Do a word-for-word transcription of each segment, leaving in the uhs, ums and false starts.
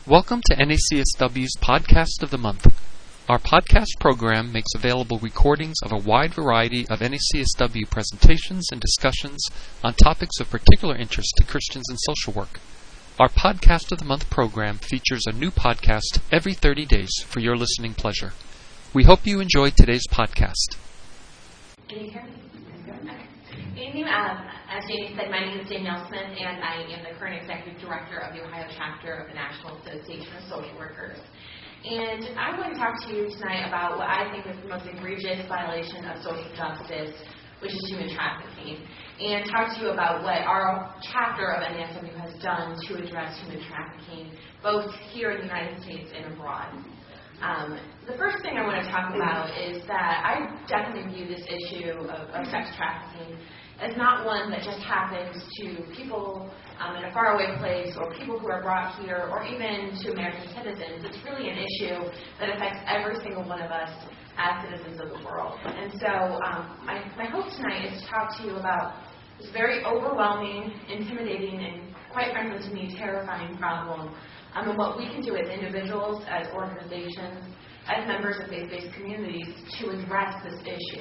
Welcome to N A C S W's Podcast of the Month. Our podcast program makes available recordings of a wide variety of N A C S W presentations and discussions on topics of particular interest to Christians in social work. Our Podcast of the Month program features a new podcast every thirty days for your listening pleasure. We hope you enjoyed today's podcast. Can you hear me? Good evening. Um, as Jamie said, my name is Danielle Smith, and I am the current Executive Director of the Ohio chapter of the National Association of Social Workers. And I'm going to talk to you tonight about what I think is the most egregious violation of social justice, which is human trafficking, and talk to you about what our chapter of N A S W has done to address human trafficking, both here in the United States and abroad. Um, the first thing I want to talk about is that I definitely view this issue of, of sex trafficking as not one that just happens to people um, in a faraway place or people who are brought here or even to American citizens. It's really an issue that affects every single one of us as citizens of the world. And so um, my, my hope tonight is to talk to you about this very overwhelming, intimidating, and quite frankly to me, terrifying problem um, and what we can do as individuals, as organizations, as members of faith-based communities to address this issue.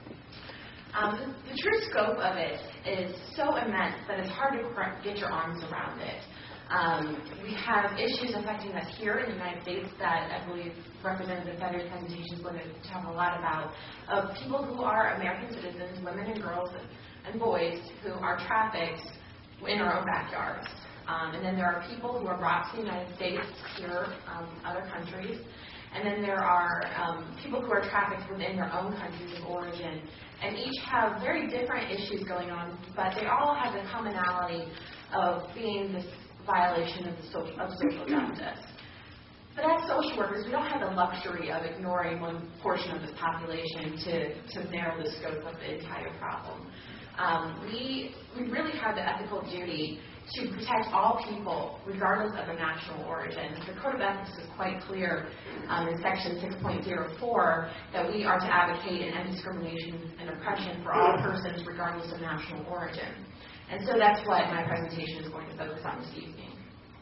Um, the, the true scope of it is so immense that it's hard to get your arms around it. Um, we have issues affecting us here in the United States that I believe Representative Fetter's presentation is going to talk a lot about, of people who are American citizens, women and girls and boys, who are trafficked in our own backyards. Um, and then there are people who are brought to the United States here, um, other countries. And then there are um, people who are trafficked within their own countries of origin. And each have very different issues going on, but they all have the commonality of being this violation of, the social, of social justice. But as social workers, we don't have the luxury of ignoring one portion of this population to, to narrow the scope of the entire problem. Um, we, we really have the ethical duty to protect all people, regardless of their national origin. The Code of Ethics is quite clear um, in Section six point oh four that we are to advocate and end discrimination and oppression for all persons, regardless of national origin. And so that's what my presentation is going to focus on this evening.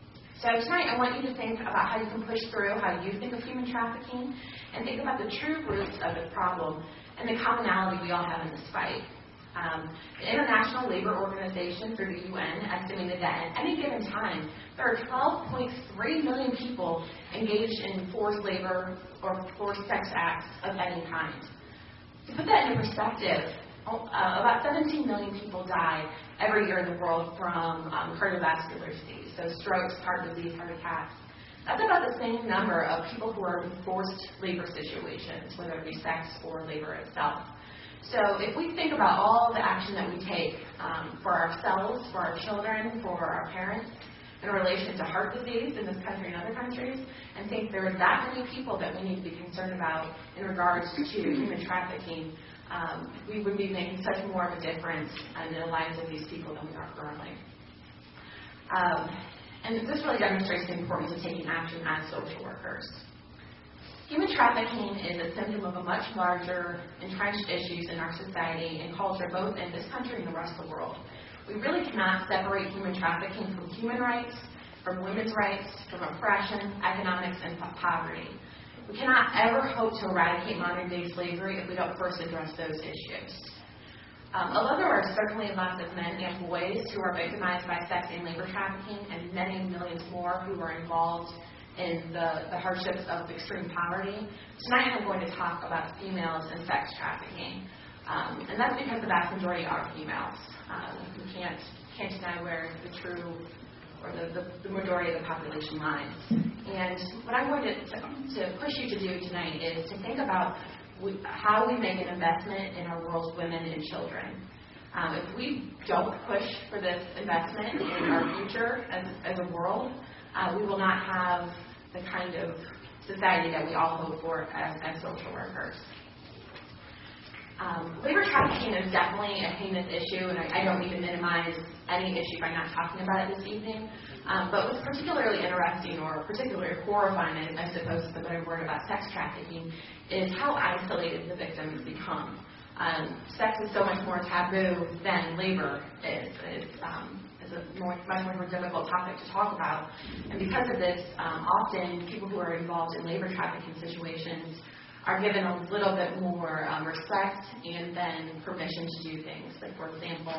So tonight I want you to think about how you can push through how you think of human trafficking and think about the true roots of the problem and the commonality we all have in this fight. Um, the International Labor Organization, through the U N, estimated that at any given time, there are twelve point three million people engaged in forced labor or forced sex acts of any kind. To put that into perspective, uh, about seventeen million people die every year in the world from um, cardiovascular disease, so strokes, heart disease, heart attacks. That's about the same number of people who are in forced labor situations, whether it be sex or labor itself. So if we think about all the action that we take um, for ourselves, for our children, for our parents, in relation to heart disease in this country and other countries, and think there are that many people that we need to be concerned about in regards to human trafficking, um, we would be making such more of a difference in the lives of these people than we are currently. Um, and this really demonstrates the importance of taking action as social workers. Human trafficking is a symptom of a much larger, entrenched issues in our society and culture, both in this country and the rest of the world. We really cannot separate human trafficking from human rights, from women's rights, from oppression, economics, and poverty. We cannot ever hope to eradicate modern-day slavery if we don't first address those issues. Um, although there are certainly lots of men and boys who are victimized by sex and labor trafficking, and many millions more who are involved in the, the hardships of extreme poverty, tonight I'm going to talk about females and sex trafficking. Um, and that's because the vast majority are females. Um, we can't, can't deny where the true, or the, the, the majority of the population lies. And what I'm going to, to, to push you to do tonight is to think about we, how we make an investment in our world's women and children. Um, if we don't push for this investment in our future as, as a world, uh, we will not have the kind of society that we all hope for as, as social workers. Um, labor trafficking is definitely a heinous issue, and I, I don't need to minimize any issue by not talking about it this evening. Um, but what's particularly interesting or particularly horrifying, I suppose, is the better word about sex trafficking, is how isolated the victims become. Um, sex is so much more taboo than labor is. It's, um, is a more, much more difficult topic to talk about. And because of this, um, often people who are involved in labor trafficking situations are given a little bit more um, respect and then permission to do things. Like, for example,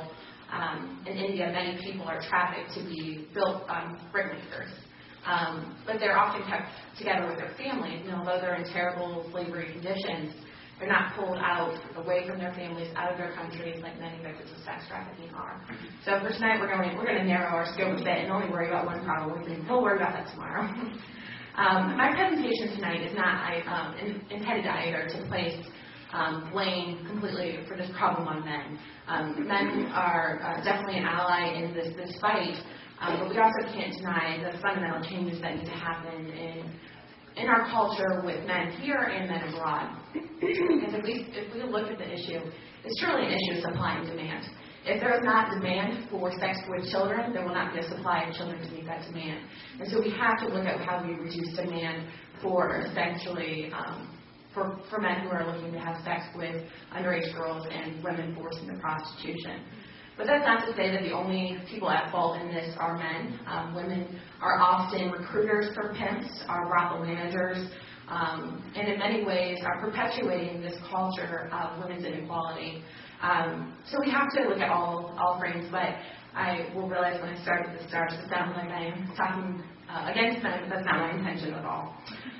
um, in India, many people are trafficked to be built um, brickmakers. Um, but they're often kept together with their families, and although they're in terrible slavery conditions, they're not pulled out, away from their families, out of their countries, like many victims of sex trafficking are. So for tonight, we're going we're going to narrow our scope a bit and only worry about one problem. We'll worry about that tomorrow. um, my presentation tonight is not um, in, intended either to place um, blame completely for this problem on men. Um, men are uh, definitely an ally in this this fight, um, but we also can't deny the fundamental changes that need to happen in. in our culture with men here and men abroad. Because if we, if we look at the issue, it's truly an issue of supply and demand. If there is not demand for sex with children, there will not be a supply of children to meet that demand. And so we have to look at how we reduce demand for essentially um, for, for men who are looking to have sex with underage girls and women forced into prostitution. But that's not to say that the only people at fault in this are men. Um, women are often recruiters for pimps, are brothel managers, um, and in many ways are perpetuating this culture of women's inequality. Um, so we have to look at all all frames, but I will realize when I start at the start to sound like I'm talking uh, against men, but that's not my intention at all.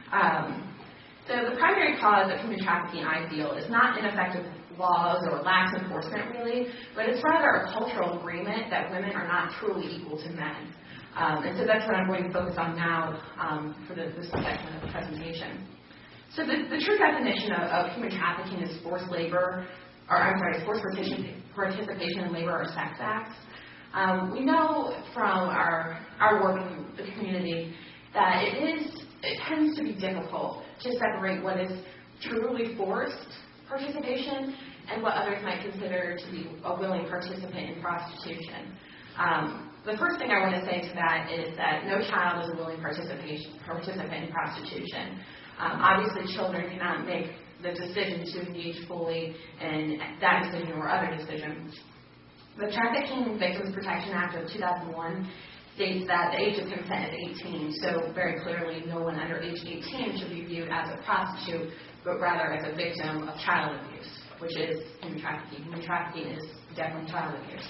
Um, so the primary cause of human trafficking, I feel, is not ineffective laws or lax enforcement, really, but it's rather a cultural agreement that women are not truly equal to men. Um, and so that's what I'm going to focus on now um, for the, this section of the presentation. So the, the true definition of, of human trafficking is forced labor, or I'm sorry, forced participation, participation in labor or sex acts. Um, we know from our, our work in the community that it is, it tends to be difficult to separate what is truly forced participation and what others might consider to be a willing participant in prostitution. Um, the first thing I want to say to that is that no child is a willing participation, participant in prostitution. Um, obviously, children cannot make the decision to engage fully in that decision or other decisions. The Trafficking Victims Protection Act of two thousand one states that the age of consent is eighteen, so very clearly no one under age eighteen should be viewed as a prostitute, but rather as a victim of child abuse, which is human trafficking. Human trafficking is definitely child abuse.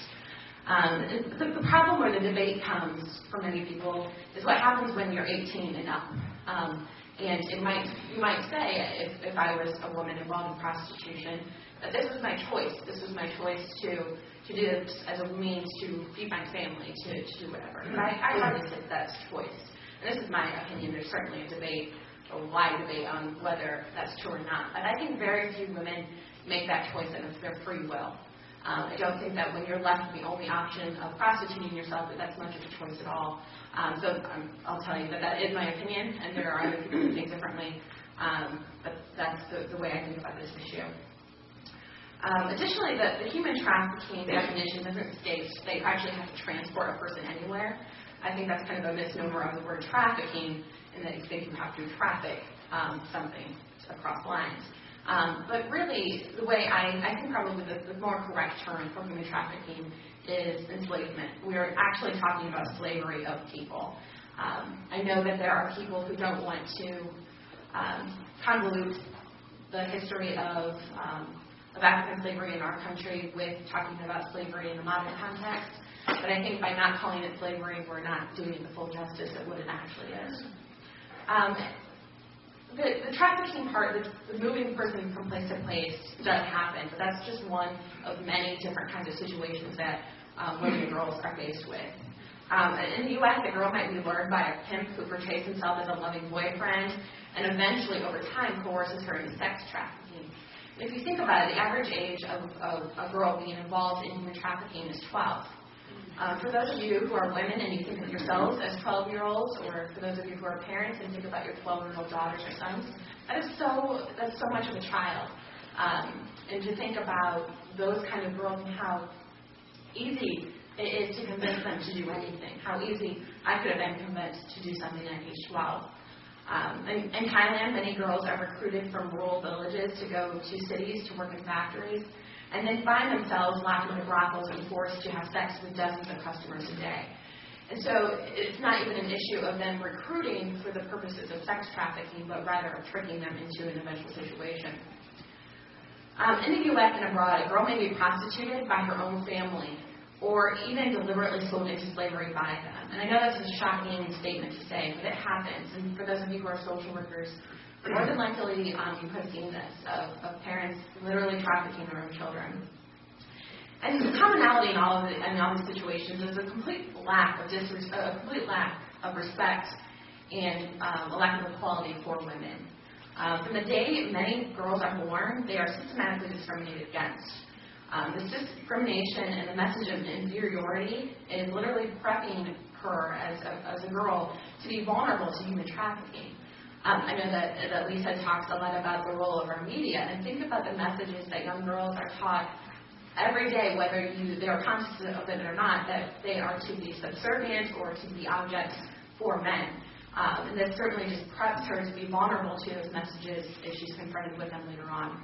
Um, the, the problem where the debate comes for many people is what happens when you're eighteen and up. Um, and it might, you might say, if, if I was a woman involved in prostitution, that this was my choice. This was my choice to, to do this as a means to feed my family, to, to do whatever. But I, I hardly say that's choice. And this is my opinion. There's certainly a debate, a wide debate on whether that's true or not. But I think very few women make that choice, and it's their free will. Um, I don't think that when you're left with the only option of prostituting yourself, that that's much of a choice at all. Um, so um, I'll tell you that that is my opinion, and there are other people who think differently. Um, but that's the, the way I think about this issue. Um, additionally, the, the human trafficking definition doesn't state that you actually have to transport a person anywhere. I think that's kind of a misnomer of the word trafficking, in that you think you have to traffic um, something across lines. Um, but really, the way I, I think probably the, the more correct term for human trafficking is enslavement. We are actually talking about slavery of people. Um, I know that there are people who don't want to um, convolute the history of, um, of African slavery in our country with talking about slavery in the modern context. But I think by not calling it slavery, we're not doing it the full justice of what it actually is. Um, The, the trafficking part, the, the moving person from place to place, does happen, but that's just one of many different kinds of situations that um, women and girls are faced with. Um, in the U S, a girl might be lured by a pimp who portrays himself as a loving boyfriend and eventually, over time, coerces her into sex trafficking. If you think about it, the average age of, of a girl being involved in human trafficking is twelve. Um, for those of you who are women and you think of yourselves as twelve-year-olds, or for those of you who are parents and think about your twelve-year-old daughters or sons, that is so that's so much of a child. Um, and to think about those kind of girls and how easy it is to convince them to do anything, how easy I could have been convinced to do something at age twelve. Um, in, in Thailand, many girls are recruited from rural villages to go to cities to work in factories. and then find themselves locked into brothels and forced to have sex with dozens of customers a day. And so it's not even an issue of them recruiting for the purposes of sex trafficking, but rather of tricking them into an eventual situation. Um, in the U S and abroad, a girl may be prostituted by her own family or even deliberately sold into slavery by them. And I know that's a shocking statement to say, but it happens. And for those of you who are social workers, more than likely um, you have seen this, of, of parents literally trafficking their own children. And the commonality in all of the, in all these situations is a complete lack of disres- a complete lack of respect and um, a lack of equality for women. Uh, from the day many girls are born, they are systematically discriminated against. Um, this discrimination and the message of inferiority is literally prepping her as a, as a girl to be vulnerable to human trafficking. Um, I know that, that Lisa talks a lot about the role of our media, and think about the messages that young girls are taught every day, whether you, they are conscious of it or not, that they are to be subservient or to be objects for men. Um, and this certainly just preps her to be vulnerable to those messages if she's confronted with them later on.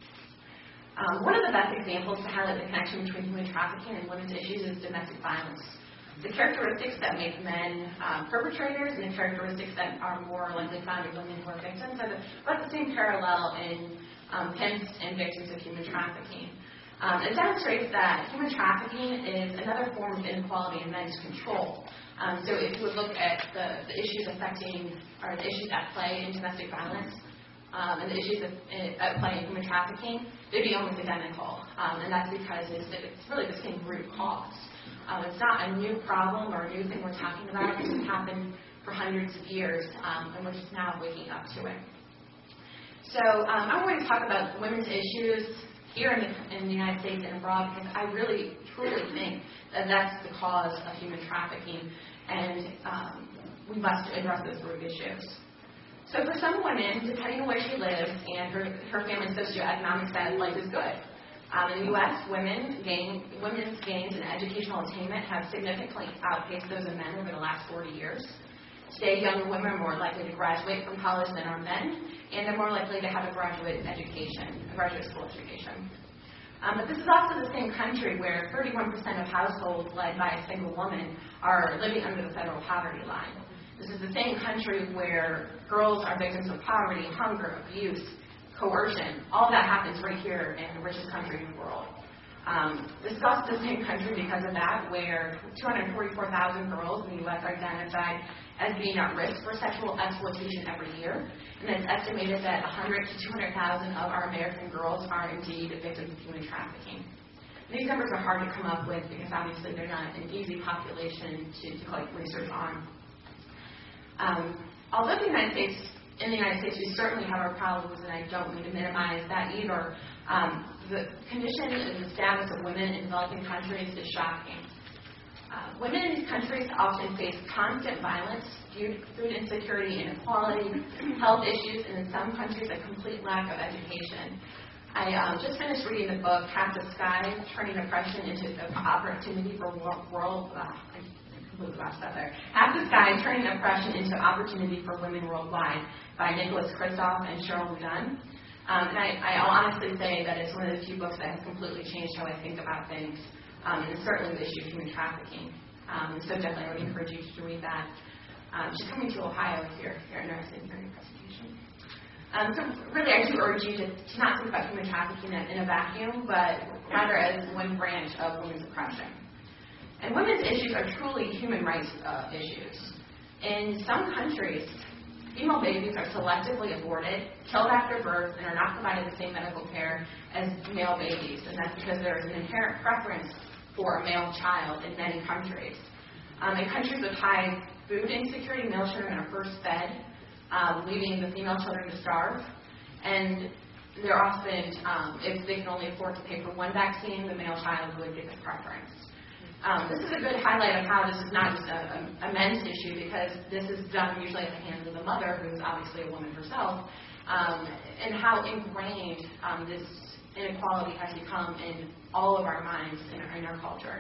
Um, one of the best examples to highlight the connection between human trafficking and women's issues is domestic violence. The characteristics that make men um, perpetrators and the characteristics that are more likely found in women who are victims are the, about the same parallel in um, pimps and victims of human trafficking. Um, it demonstrates that human trafficking is another form of inequality in men's control. Um, so if you would look at the, the issues affecting, or the issues at play in domestic violence, um, and the issues of, at play in human trafficking, they'd be almost identical. Um, and that's because it's, it's really the same root cause. Um, it's not a new problem or a new thing we're talking about. It's happened for hundreds of years, um, and we're just now waking up to it. So um, I'm going to talk about women's issues here in the, in the United States and abroad, because I really, truly think that that's the cause of human trafficking, and um, we must address those root issues. So for some women, depending on where she lives and her, her family's socioeconomic status, life is good. Um, in the U S, women gain, women's gains in educational attainment have significantly outpaced those of men over the last forty years. Today, younger women are more likely to graduate from college than are men, and they're more likely to have a graduate education, a graduate school education. Um, but this is also the same country where thirty-one percent of households led by a single woman are living under the federal poverty line. This is the same country where girls are victims of poverty, hunger, abuse, coercion. All that happens right here in the richest country in the world. Um, this is also the same country because of that, where two hundred forty-four thousand girls in the U S are identified as being at risk for sexual exploitation every year. And it's estimated that one hundred to two hundred thousand of our American girls are indeed victims of human trafficking. These numbers are hard to come up with because obviously they're not an easy population to, to collect research on. Um, although the United States, in the United States, we certainly have our problems, and I don't mean to minimize that either. Um, the condition and the status of women in developing countries is shocking. Uh, women in these countries often face constant violence, food, food insecurity, inequality, health issues, and in some countries a complete lack of education. I um, just finished reading the book Half the Sky, Turning Oppression into Opportunity for World. Uh, I completely lost that there. Half the Sky, Turning Oppression into Opportunity for Women Worldwide by Nicholas Kristof and Cheryl Dunn. Um, and I, I'll honestly say that it's one of the few books that has completely changed how I think about things. Um, and it's certainly the issue of human trafficking. Um, so definitely I would encourage you to read that. Um, she's coming to Ohio here, here in our city during the presentation. Um, so really I do urge you to, to not think about human trafficking in a vacuum, but rather as one branch of women's oppression. And women's issues are truly human rights uh, issues. In some countries, female babies are selectively aborted, killed after birth, and are not provided the same medical care as male babies. And that's because there is an inherent preference for a male child in many countries. Um, in countries with high food insecurity, male children are first fed, um, leaving the female children to starve. And they're often, um, if they can only afford to pay for one vaccine, the male child would get the preference. Um, this is a good highlight of how this is not just a, a, a men's issue, because this is done usually at the hands of the mother, who is obviously a woman herself, um, and how ingrained um, this inequality has become in all of our minds in our, in our cultures.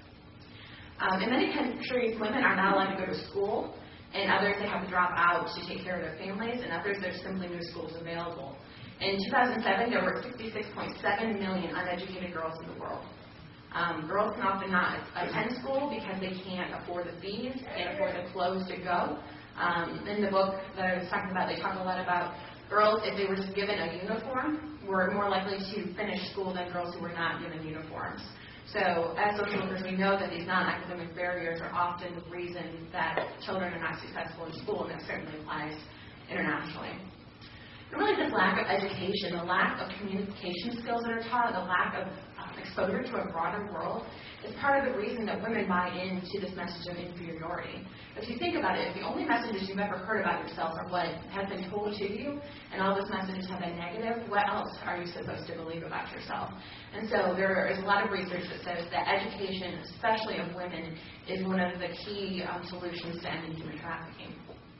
Um, in many countries, women are not allowed to go to school. In others, they have to drop out to take care of their families. In others, there's simply no schools available. In two thousand seven, there were sixty-six point seven million uneducated girls in the world. Um, girls can often not attend school because they can't afford the fees, can't afford the clothes to go. Um, in the book that I was talking about, they talk a lot about girls, if they were just given a uniform, were more likely to finish school than girls who were not given uniforms. So as social workers, we know that these non-academic barriers are often the reason that children are not successful in school, and that certainly applies internationally. And really this lack of education, the lack of communication skills that are taught, the lack of um, exposure to a broader world is part of the reason that women buy into this message of inferiority. If you think about it, if the only messages you've ever heard about yourself are what has been told to you, and all those messages have been negative, what else are you supposed to believe about yourself? And so there is a lot of research that says that education, especially of women, is one of the key um, solutions to ending human trafficking.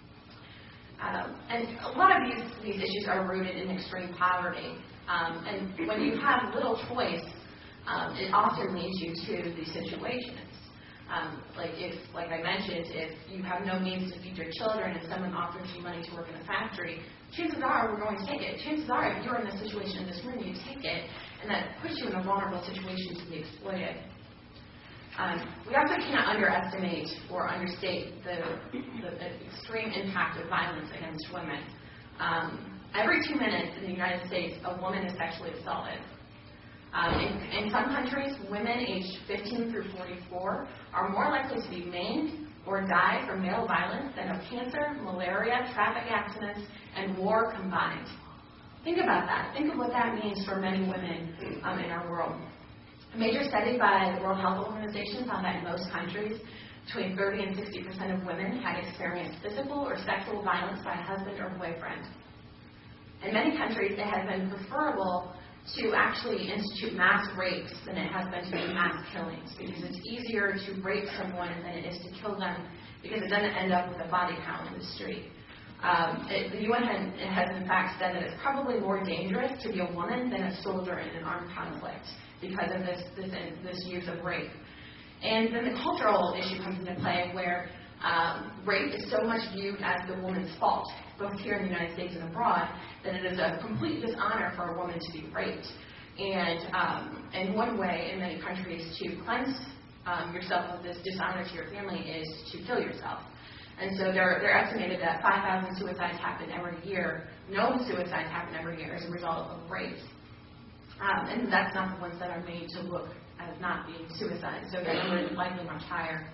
Um, and a lot of these, these issues are rooted in extreme poverty. Um, and when you have little choice, um, it often leads you to these situations. Um, like if, like I mentioned, if you have no means to feed your children and someone offers you money to work in a factory, chances are we're going to take it. Chances are if you're in this situation in this room, you take it, and that puts you in a vulnerable situation to be exploited. Um, we also cannot underestimate or understate the, the, the extreme impact of violence against women. Um, every two minutes in the United States, a woman is sexually assaulted. Um, in, in some countries, women aged fifteen through forty-four are more likely to be maimed or die from male violence than of cancer, malaria, traffic accidents, and war combined. Think about that. Think of what that means for many women um, in our world. A major study by the World Health Organization found that in most countries, between thirty and sixty percent of women had experienced physical or sexual violence by a husband or boyfriend. In many countries, it has been preferable to actually institute mass rapes than it has been to do mass killings, because it's easier to rape someone than it is to kill them, because it doesn't end up with a body count in the street. Um, it, the U N has, has in fact said that it's probably more dangerous to be a woman than a soldier in an armed conflict because of this, this, this use of rape. And then the cultural issue comes into play where um, rape is so much viewed as the woman's fault, both here in the United States and abroad, that it is a complete dishonor for a woman to be raped. And, um, and one way in many countries to cleanse um, yourself of this dishonor to your family is to kill yourself. And so they're, they're estimated that five thousand suicides happen every year, known suicides happen every year as a result of rape. Um, and that's not the ones that are made to look as not being suicides, so the number is likely much higher.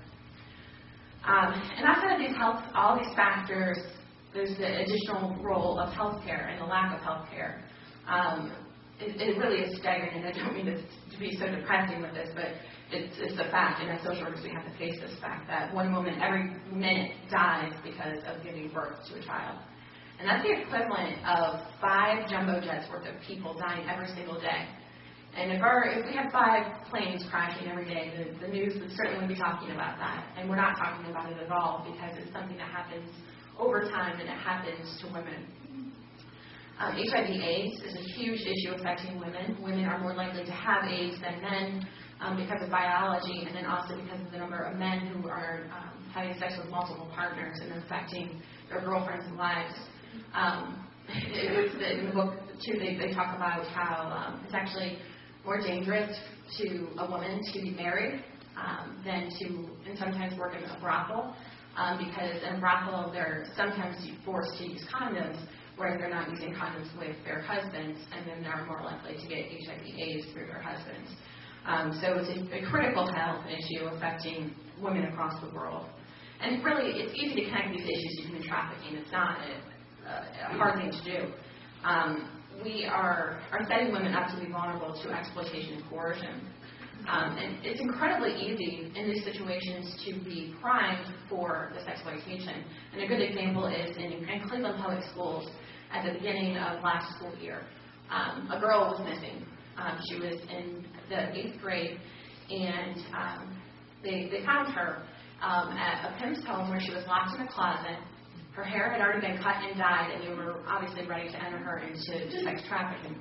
Um, and outside of these health, all these factors, there's the additional role of healthcare and the lack of healthcare. Um, it, it really is staggering, and I don't mean to, to be so depressing with this, but it's, it's a fact, and as social workers we have to face this fact that one woman every minute dies because of giving birth to a child. And that's the equivalent of five jumbo jets worth of people dying every single day. And if, our, if we had five planes crashing every day, the, the news would certainly be talking about that. And we're not talking about it at all because it's something that happens over time and it happens to women. Um, H I V AIDS is a huge issue affecting women. Women are more likely to have AIDS than men um, because of biology, and then also because of the number of men who are um, having sex with multiple partners and affecting their girlfriends' lives. Um, it was in the book, too, they, they talk about how um, it's actually more dangerous to a woman to be married um, than to, and sometimes work in a brothel, um, because in a brothel they're sometimes forced to use condoms, whereas they're not using condoms with their husbands, and then they're more likely to get H I V AIDS through their husbands. Um, so it's a, a critical health issue affecting women across the world. And really, it's easy to connect these issues to human trafficking. It's not a, a hard thing to do. Um, we are, are setting women up to be vulnerable to exploitation and coercion. Um, and it's incredibly easy in these situations to be primed for this exploitation. And a good example is in, in Cleveland Public Schools at the beginning of last school year. Um, a girl was missing. Um, she was in the eighth grade, and um, they, they found her um, at a pimp's home where she was locked in a closet. Her hair had already been cut and dyed, and they were obviously ready to enter her into sex trafficking.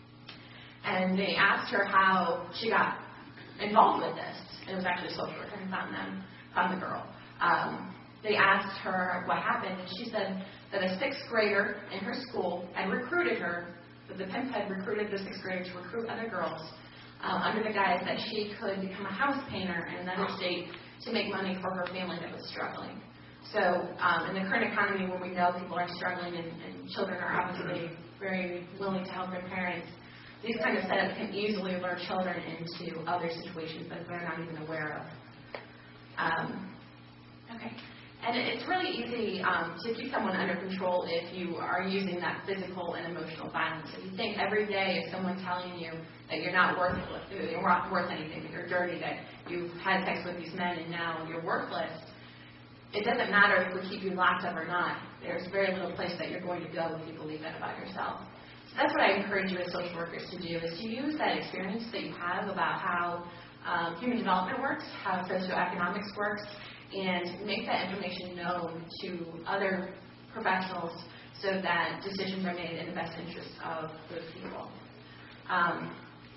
And they asked her how she got involved with this. It was actually a social worker who found them, found the girl. Um, they asked her what happened, and she said that a sixth grader in her school had recruited her But the pimp had recruited the sixth grader to recruit other girls uh, under the guise that she could become a house painter in another state to make money for her family that was struggling. So um, in the current economy where we know people are struggling and, and children are obviously very willing to help their parents, these kind of setups can easily lure children into other situations that they're not even aware of. Um, okay. And it's really easy um, to keep someone under control if you are using that physical and emotional violence. If you think every day is someone telling you that you're not worth, you're not worth anything, that you're dirty, that you've had sex with these men and now you're worthless, it doesn't matter if we keep you locked up or not. There's very little place that you're going to go if you believe that about yourself. So that's what I encourage you as social workers to do, is to use that experience that you have about how um, human development works, how socioeconomics works, and make that information known to other professionals so that decisions are made in the best interest of those people. Um,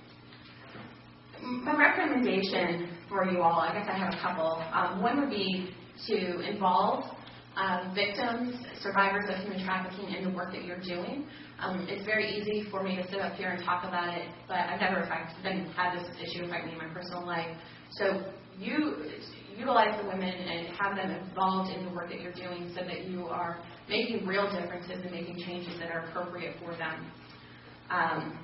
my recommendation for you all, I guess I have a couple. Um, one would be to involve uh, victims, survivors of human trafficking in the work that you're doing. Um, it's very easy for me to sit up here and talk about it, but I've never been, had this issue affect me in my personal life. So you utilize the women and have them involved in the work that you're doing so that you are making real differences and making changes that are appropriate for them. Um,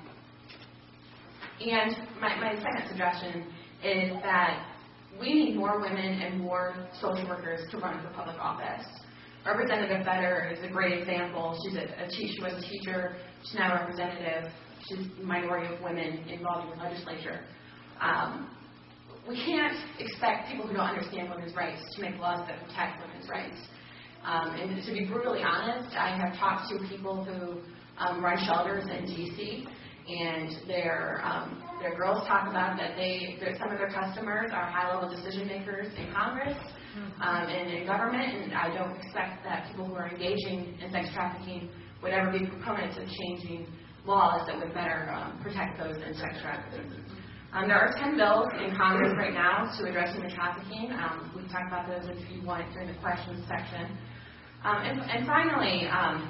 and my, my second suggestion is that we need more women and more social workers to run for public office. Representative Fetter is a great example. She's a, a te- she was a teacher. She's now a representative. She's a minority of women involved in the legislature. Um, we can't expect people who don't understand women's rights to make laws that protect women's rights. Um, and to be brutally honest, I have talked to people who um, run shelters in D C, and their um, their girls talk about that they some of their customers are high-level decision makers in Congress um, and in government, and I don't expect that people who are engaging in sex trafficking would ever be proponents of changing laws that would better um, protect those in sex trafficking. Um, there are ten bills in Congress right now to address human trafficking. Um, we can talk about those if you want during the questions section. Um, and, and finally, um,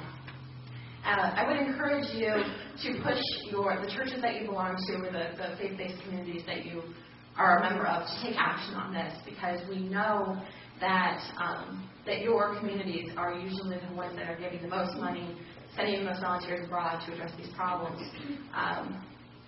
uh, I would encourage you to push your the churches that you belong to or the, the faith-based communities that you are a member of to take action on this, because we know that um, that your communities are usually the ones that are giving the most money, sending the most volunteers abroad to address these problems. Um,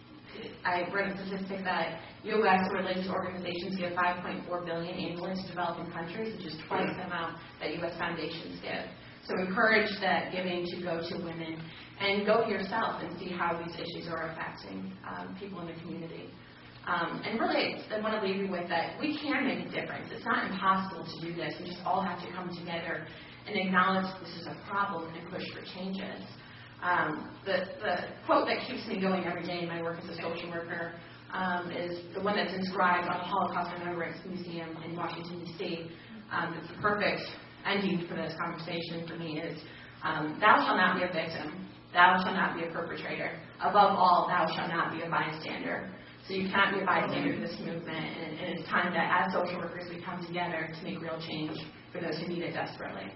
I read a statistic that U S religious organizations give five point four billion dollars annually to developing countries, which is twice the amount that U S foundations give. So encourage that giving to go to women, and go yourself and see how these issues are affecting um, people in the community. Um, and really, I want to leave you with that we can make a difference. It's not impossible to do this. We just all have to come together and acknowledge this is a problem and push for changes. Um, the, the quote that keeps me going every day in my work as a social worker um, is the one that's inscribed on the Holocaust Remembrance Museum in Washington, D C Um, it's the perfect ending for this conversation for me is, um, thou shalt not be a victim. Thou shalt not be a perpetrator. Above all, thou shalt not be a bystander. So you cannot be a bystander to this movement, and, and it's time that as social workers we come together to make real change for those who need it desperately.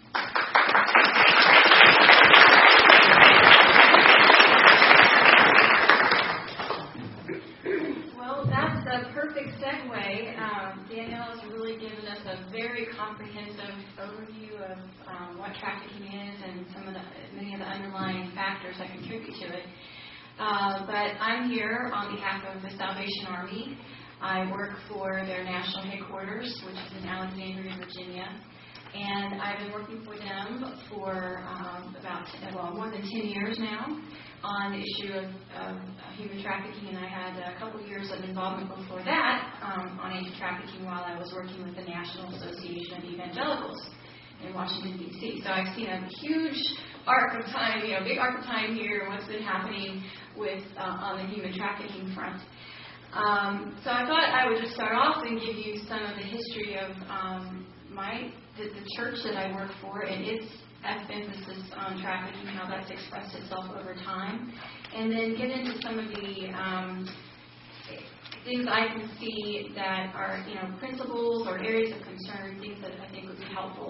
Well, that's a perfect segue. Um, Danielle has really given us a very comprehensive overview of um, what trafficking is and some of the many of the underlying factors that contribute to it. Uh, but I'm here on behalf of the Salvation Army. I work for their national headquarters, which is in Alexandria, Virginia. And I've been working for them for um, about, well, more than ten years now on the issue of, of human trafficking. And I had a couple years of involvement before that um, on anti-trafficking while I was working with the National Association of Evangelicals in Washington, D C So I've seen a huge arc of time, you know, big arc of time here, what's been happening with uh, on the human trafficking front. Um, so I thought I would just start off and give you some of the history of um, my the, the church that I work for and its emphasis on trafficking, how that's expressed itself over time, and then get into some of the um, things I can see that are, you know, principles or areas of concern, things that I think would be helpful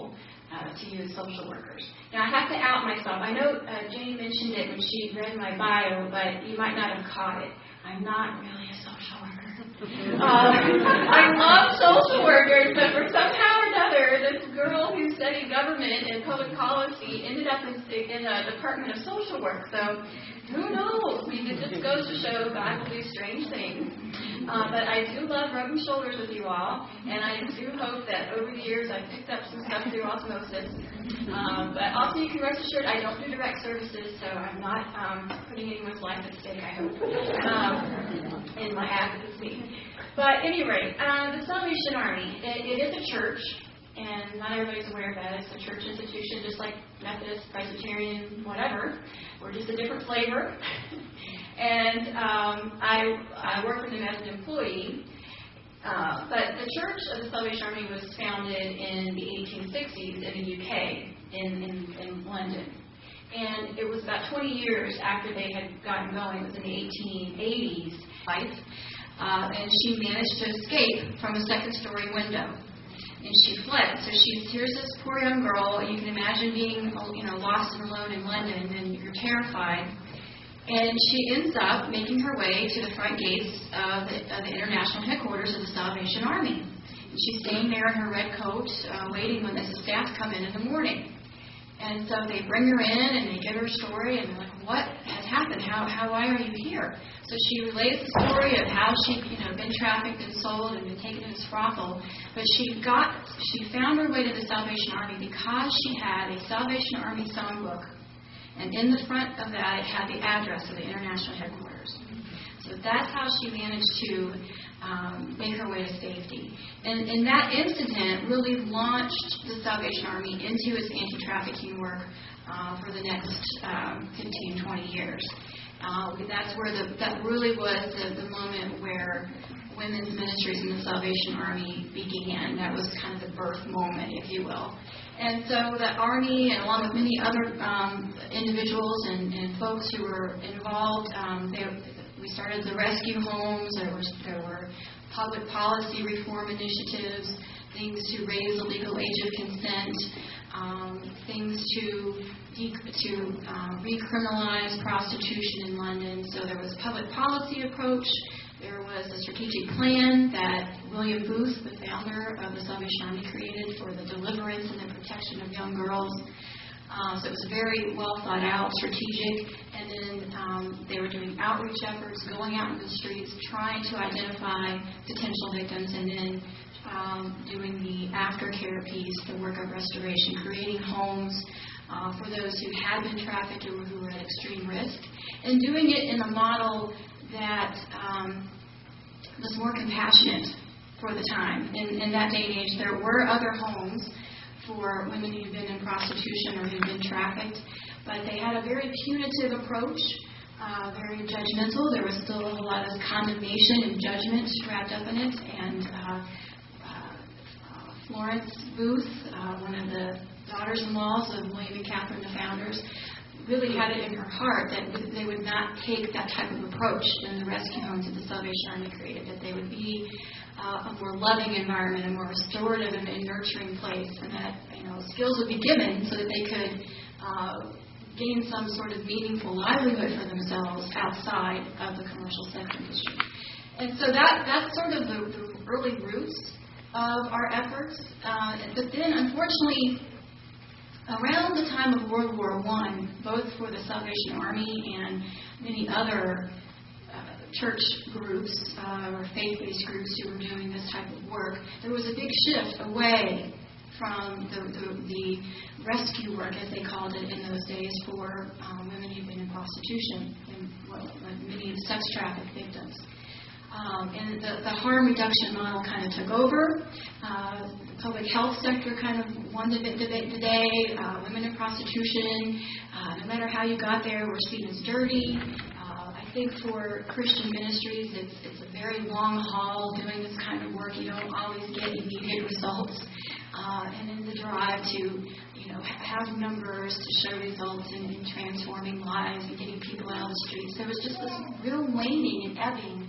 uh, to you as social workers. Now, I have to out myself. I know uh, Jane mentioned it when she read my bio, but you might not have caught it. I'm not really a social worker. uh, I love social workers, but for somehow or another, this girl who studied government and public policy ended up in, in a department of social work. So who knows? I mean, it just goes to show God will do strange things. Uh, but I do love rubbing shoulders with you all, and I do hope that over the years I've picked up some stuff through osmosis. Um, but also, you can rest assured I don't do direct services, so I'm not um, putting anyone's life at stake, I hope, um, in my advocacy. But at any rate, uh, the Salvation Army, it, it is a church, and not everybody's aware of that. It's a church institution, just like Methodist, Presbyterian, whatever. We're just a different flavor. And um, I, I work with them as an employee. Uh, but the Church of the Salvation Army was founded in the eighteen sixties in the U K, in, in, in London. And it was about twenty years after they had gotten going. It was in the eighteen eighties. Uh, and she managed to escape from a second-story window. And she fled. So she's, here's this poor young girl. You can imagine being, you know, lost and alone in London, and you're terrified. And she ends up making her way to the front gates of the, of the international headquarters of the Salvation Army. And she's staying there in her red coat, uh, waiting when the staff come in in the morning. And so they bring her in, and they give her a story, and they're like, what has happened? How, how, why are you here? So she relates the story of how she, you know, been trafficked and sold and been taken to this brothel. But she got, she found her way to the Salvation Army because she had a Salvation Army songbook. And in the front of that, it had the address of the international headquarters. So that's how she managed to um, make her way to safety. And, and that incident really launched the Salvation Army into its anti-trafficking work uh, for the next um, fifteen, twenty years. Uh, that's where the, that really was the, the moment where women's ministries in the Salvation Army began. That was kind of the birth moment, if you will. And so the Army, and along with many other um, individuals and, and folks who were involved, um, they, we started the rescue homes. There was there were public policy reform initiatives, things to raise the legal age of consent, um, things to de- to uh, recriminalize prostitution in London. So there was a public policy approach. There was a strategic plan that William Booth, the founder of the Salvation Army, created for the deliverance and the protection of young girls. Uh, so it was very well thought out, strategic. And then um, they were doing outreach efforts, going out in the streets, trying to identify potential victims, and then um, doing the aftercare piece, the work of restoration, creating homes uh, for those who had been trafficked or who were at extreme risk, and doing it in a model that um, was more compassionate for the time. In, in that day and age, there were other homes for women who'd been in prostitution or who'd been trafficked, but they had a very punitive approach, uh, very judgmental. There was still a lot of condemnation and judgment wrapped up in it. And uh, uh, Florence Booth, uh, one of the daughters-in-laws of William and Catherine, the founders, really had it in her heart that they would not take that type of approach in the rescue homes that the Salvation Army created, that they would be uh, a more loving environment, a more restorative and, and nurturing place, and that, you know, skills would be given so that they could uh, gain some sort of meaningful livelihood for themselves outside of the commercial sex industry. And so that that's sort of the, the early roots of our efforts. Uh, but then, unfortunately, around the time of World War One, both for the Salvation Army and many other uh, church groups uh, or faith-based groups who were doing this type of work, there was a big shift away from the, the, the rescue work, as they called it in those days, for um, women who'd been in prostitution and well, many sex trafficked victims. Um, and the, the harm reduction model kind of took over. Uh, the public health sector kind of won the debate today. Uh, women in prostitution, uh, no matter how you got there, were seen as dirty. Uh, I think for Christian ministries, it's, it's a very long haul doing this kind of work. You don't always get immediate results. Uh, and in the drive to, you know, have numbers to show results in, in transforming lives and getting people out of the streets, there was just this real waning and ebbing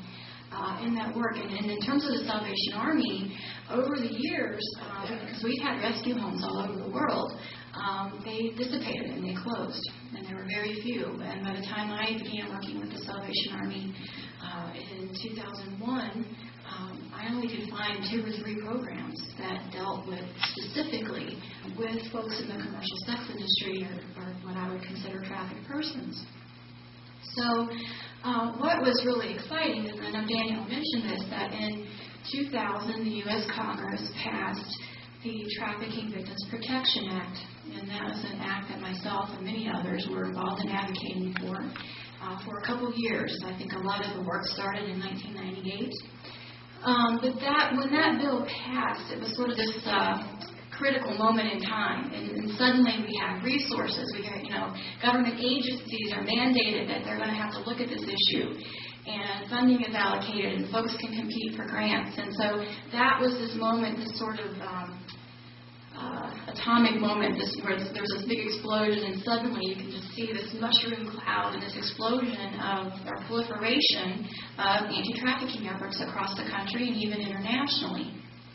uh, in that work. And, and in terms of the Salvation Army, over the years, uh, because we've had rescue homes all over the world, um, they dissipated and they closed, and there were very few. And by the time I began working with the Salvation Army uh, in two thousand one, um, I only could find two or three programs that dealt with specifically with folks in the commercial sex industry, or, or what I would consider trafficked persons. So uh, what was really exciting is, and I know Danielle mentioned this, that in two thousand the U S Congress passed the Trafficking Victims Protection Act, and that was an act that myself and many others were involved in advocating for uh, for a couple of years. I think a lot of the work started in nineteen ninety-eight. Um, but that when that bill passed, it was sort of this uh, critical moment in time, and, and suddenly we have resources. We got, you know, government agencies are mandated that they're going to have to look at this issue, and funding is allocated, and folks can compete for grants. And so that was this moment, this sort of um, uh, atomic moment, this where there was this big explosion, and suddenly you can just see this mushroom cloud and this explosion of or proliferation of anti-trafficking efforts across the country and even internationally.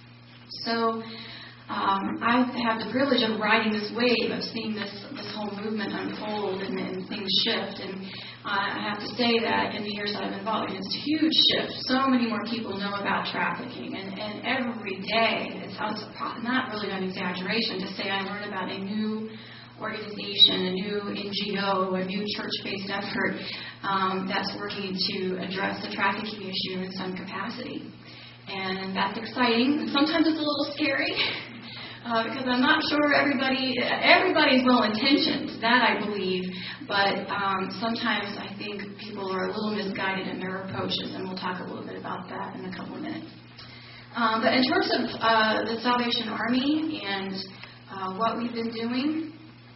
So um, I have the privilege of riding this wave, of seeing this this whole movement unfold and, and things shift. And uh, I have to say that in the years I've been involved, it's a huge shift. So many more people know about trafficking, and, and every day, it's, it's not really an exaggeration to say I learn about a new organization, a new N G O, a new church-based effort um, that's working to address the trafficking issue in some capacity. And that's exciting. And sometimes it's a little scary uh, because I'm not sure everybody, everybody's well-intentioned, that I believe, but um, sometimes I think people are a little misguided in their approaches, and we'll talk a little bit about that in a couple of minutes. Um, but in terms of uh, the Salvation Army and uh, what we've been doing,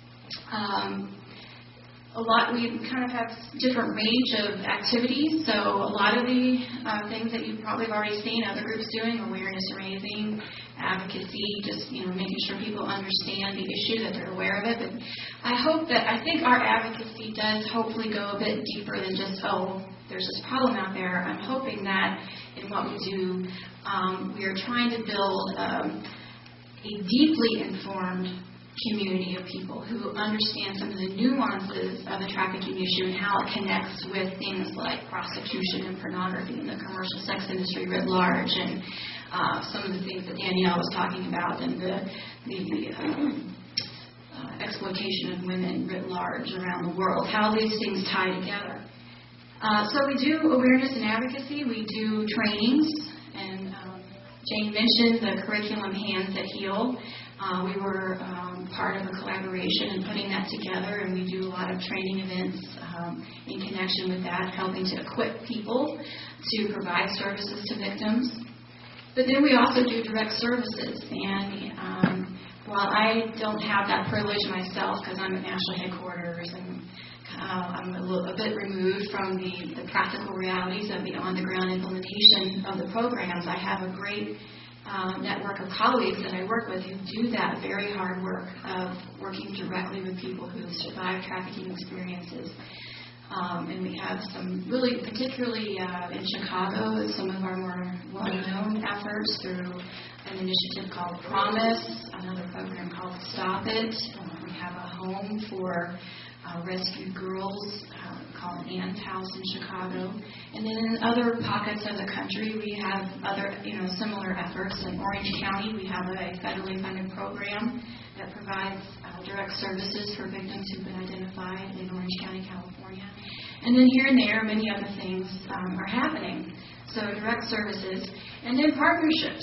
um, a lot, we kind of have different range of activities. So a lot of the uh, things that you probably have already seen other groups doing, awareness raising, advocacy, just, you know, making sure people understand the issue, that they're aware of it. But I hope that, I think our advocacy does hopefully go a bit deeper than just, oh, there's this problem out there. I'm hoping that in what we do, um, we are trying to build um, a deeply informed community of people who understand some of the nuances of the trafficking issue and how it connects with things like prostitution and pornography and the commercial sex industry writ large, and uh, some of the things that Danielle was talking about, and the, the um, uh, exploitation of women writ large around the world, how these things tie together. Uh, so we do awareness and advocacy. We do trainings, and um, Jane mentioned the curriculum Hands That Heal. Uh, we were um, part of a collaboration in putting that together, and we do a lot of training events um, in connection with that, helping to equip people to provide services to victims. But then we also do direct services, and um, while I don't have that privilege myself because I'm at national headquarters and uh, I'm a, little, a bit removed from the, the practical realities of the on-the-ground implementation of the programs, I have a great Uh, network of colleagues that I work with who do that very hard work of working directly with people who have survived trafficking experiences. Um, and we have some really, particularly uh, in Chicago, some of our more well-known efforts through an initiative called Promise, another program called Stop It. Uh, we have a home for uh, rescued girls uh, called Ann's House in Chicago. And then in other pockets of the country, we have other, you know, similar efforts. In Orange County, we have a federally funded program that provides uh, direct services for victims who've been identified in Orange County, California. And then here and there, many other things um, are happening. So direct services. And then partnerships.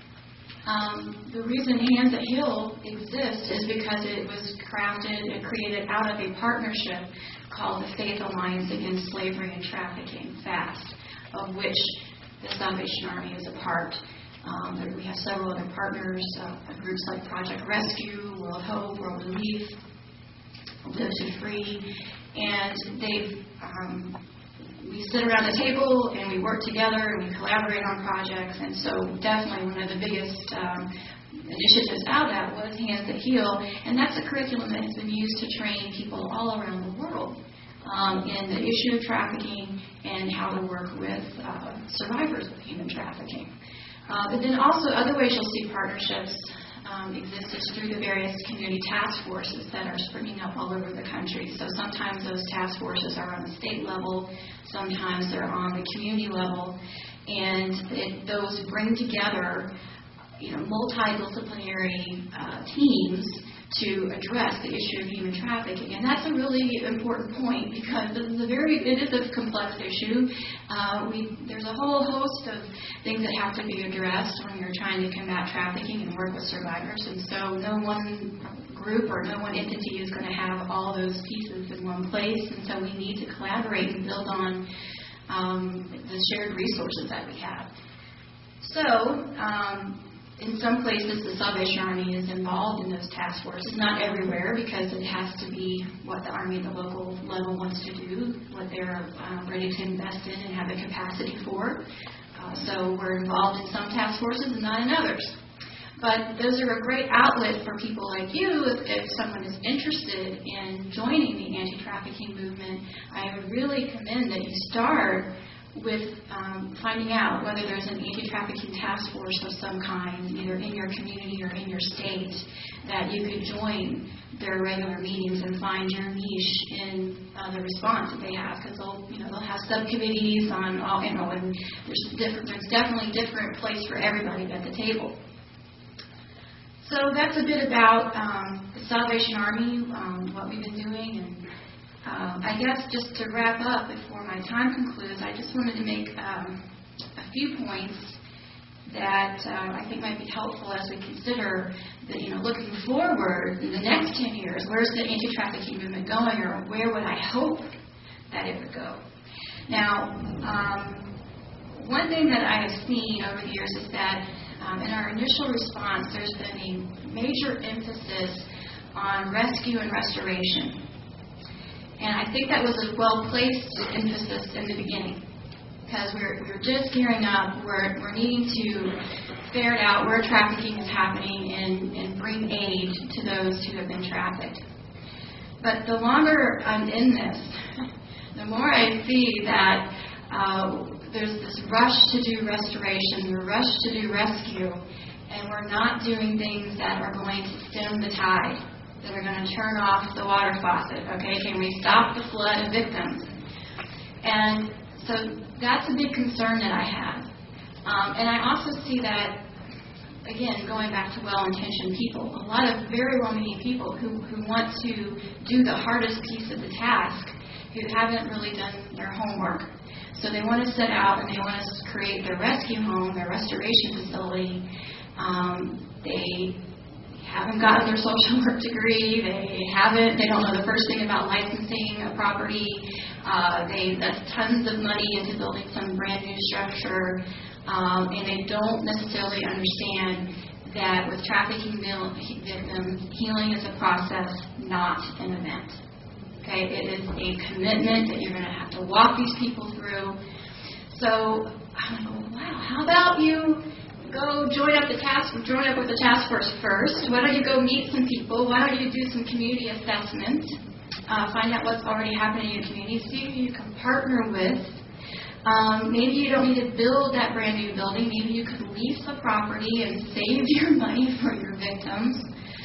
Um, the reason Hands That Heal exists is because it was crafted and created out of a partnership called the Faith Alliance Against Slavery and Trafficking, FAST, of which the Salvation Army is a part. Um, we have several other partners, uh, groups like Project Rescue, World Hope, World Relief, Live to Free, and they've um, we sit around the table and we work together and we collaborate on projects. And so definitely one of the biggest um, initiatives out of that was Hands That Heal, and that's a curriculum that has been used to train people all around the world um, in the issue of trafficking and how to work with uh, survivors of human trafficking. Uh, but then also other ways you'll see partnerships um, exist is through the various community task forces that are springing up all over the country. So sometimes those task forces are on the state level, sometimes they're on the community level, and it, those bring together, you know, multidisciplinary uh, teams to address the issue of human trafficking. And that's a really important point because this is a very, it is a complex issue. Uh, we, there's a whole host of things that have to be addressed when you're trying to combat trafficking and work with survivors. And so no one group or no one entity is going to have all those pieces in one place. And so we need to collaborate and build on um, the shared resources that we have. So, um, in some places, the Salvation Army is involved in those task forces. Not everywhere, because it has to be what the Army at the local level wants to do, what they're uh, ready to invest in and have the capacity for. Uh, so we're involved in some task forces and not in others. But those are a great outlet for people like you. If, if someone is interested in joining the anti-trafficking movement, I would really commend that you start with um, finding out whether there's an anti-trafficking task force of some kind, either in your community or in your state, that you could join their regular meetings and find your niche in uh, the response that they have, because they'll, you know, they'll have subcommittees on all, you know, and there's different, there's definitely different place for everybody at the table. So that's a bit about um, the Salvation Army, um, what we've been doing, and Um, I guess just to wrap up before my time concludes, I just wanted to make um, a few points that uh, I think might be helpful as we consider that, you know, looking forward in the next ten years, where's the anti-trafficking movement going, or where would I hope that it would go? Now, um, one thing that I have seen over the years is that um, in our initial response, there's been a major emphasis on rescue and restoration. And I think that was a well-placed emphasis in the beginning, because we're, we're just gearing up. We're, we're needing to ferret out where trafficking is happening and, and bring aid to those who have been trafficked. But the longer I'm in this, the more I see that uh, there's this rush to do restoration, the rush to do rescue, and we're not doing things that are going to stem the tide, that are going to turn off the water faucet. Okay, can we stop the flood of victims? And so that's a big concern that I have. Um, and I also see that, again, going back to well-intentioned people, a lot of very well-meaning people who, who want to do the hardest piece of the task, who haven't really done their homework. So they want to set out and they want to create their rescue home, their restoration facility. Um, they haven't gotten their social work degree, they haven't, they don't know the first thing about licensing a property, uh, they invest tons of money into building some brand new structure, um, and they don't necessarily understand that with trafficking victims, healing is a process, not an event. Okay, it is a commitment that you're going to have to walk these people through. So I'm like, oh, wow, how about you go join up the task, join up with the task force first. Why don't you go meet some people? Why don't you do some community assessment? Uh, find out what's already happening in your community. See who you can partner with. Um, maybe you don't need to build that brand new building. Maybe you could lease the property and save your money for your victims.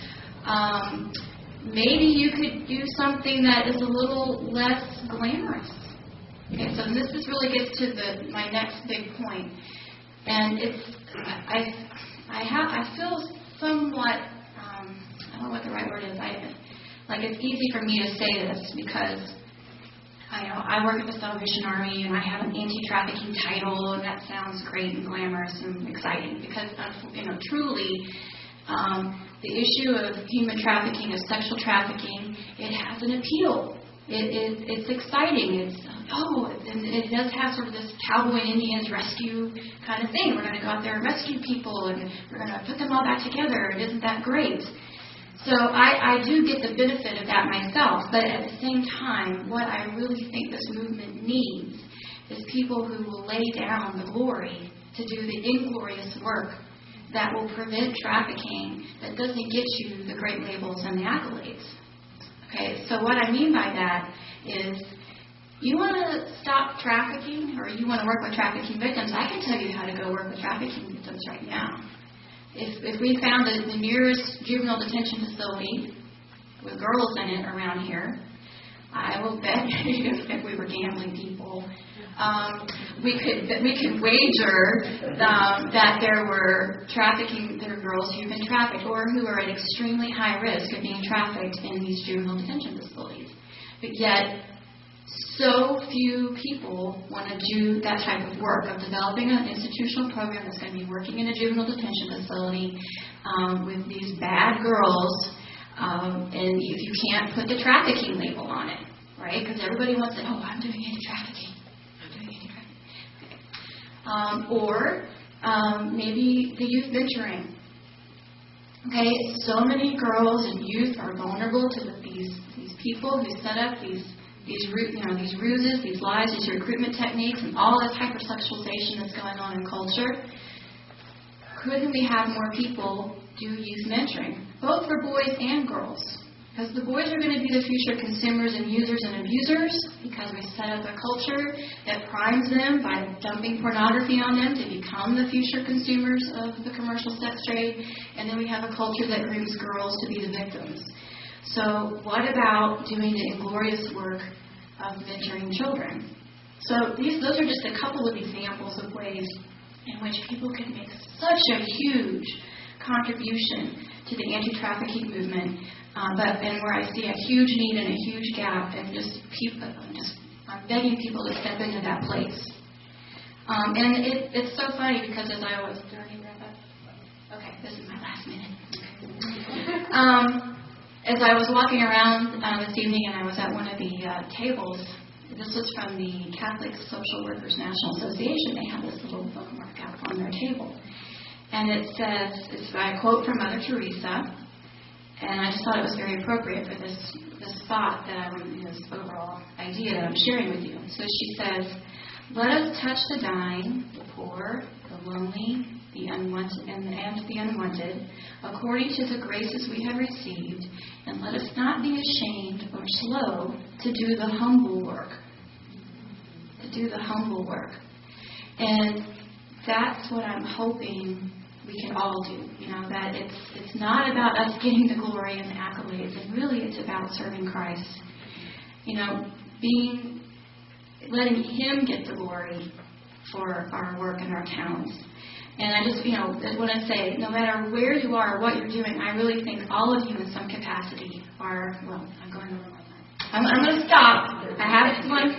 Um, maybe you could do something that is a little less glamorous. Okay, so this is really gets to the my next big point. And it's, I, I have, I feel somewhat, um, I don't know what the right word is. I, like it's easy for me to say this because I know I work at the Salvation Army and I have an anti-trafficking title, and that sounds great and glamorous and exciting because, you know, truly, um, the issue of human trafficking, of sexual trafficking, it has an appeal. It, it, it's exciting. It's, oh, and it does have sort of this cowboy Indians rescue kind of thing. We're going to go out there and rescue people, and we're going to put them all back together, and isn't that great? So I, I do get the benefit of that myself, but at the same time, what I really think this movement needs is people who will lay down the glory to do the inglorious work that will prevent trafficking, that doesn't get you the great labels and the accolades. Okay, so what I mean by that is You want to stop trafficking, or you want to work with trafficking victims, I can tell you how to go work with trafficking victims right now. If, if we found the, the nearest juvenile detention facility with girls in it around here, I will bet you, if we were gambling people, um, we could we could wager um, that there were trafficking, there were girls who've been trafficked or who are at extremely high risk of being trafficked in these juvenile detention facilities. But yet, so few people want to do that type of work of developing an institutional program that's going to be working in a juvenile detention facility um, with these bad girls. Um, and if you can't put the trafficking label on it, right? Because everybody wants to, oh, I'm doing anti-trafficking. I'm doing anti-trafficking. Okay. Um, or um, maybe the youth mentoring. Okay, so many girls and youth are vulnerable to the, these these people who set up these these you know these ruses, these lies, these recruitment techniques, and all this hypersexualization that's going on in culture. Couldn't we have more people do youth mentoring, both for boys and girls? Because the boys are going to be the future consumers and users and abusers, because we set up a culture that primes them by dumping pornography on them to become the future consumers of the commercial sex trade, and then we have a culture that grooms girls to be the victims. So what about doing the inglorious work of mentoring children? So these, those are just a couple of examples of ways in which people can make such a huge contribution to the anti-trafficking movement, uh, but and where I see a huge need and a huge gap, and just people, I'm just I'm begging people to step into that place. Um, and it, it's so funny because as I was, did I already wrap up? Okay, this is my last minute. Okay. um, as I was walking around uh, this evening, and I was at one of the uh, tables. This was from the Catholic Social Workers National Association. They have this little bookmark out on their table. And it says, it's by a quote from Mother Teresa, and I just thought it was very appropriate for this, this thought that I'm, this overall idea that I'm sharing with you. So she says, let us touch the dying, the poor, the lonely, the unwanted, and, and the unwanted, according to the graces we have received, and let us not be ashamed or slow to do the humble work. To do the humble work. And that's what I'm hoping we can all do. You know, that it's it's not about us getting the glory and the accolades, and really it's about serving Christ. You know, being letting Him get the glory for our work and our talents. And I just, you know, want to say, no matter where you are or what you're doing, I really think all of you in some capacity are, well, I'm going over my time. I'm, I'm going to stop. I have one.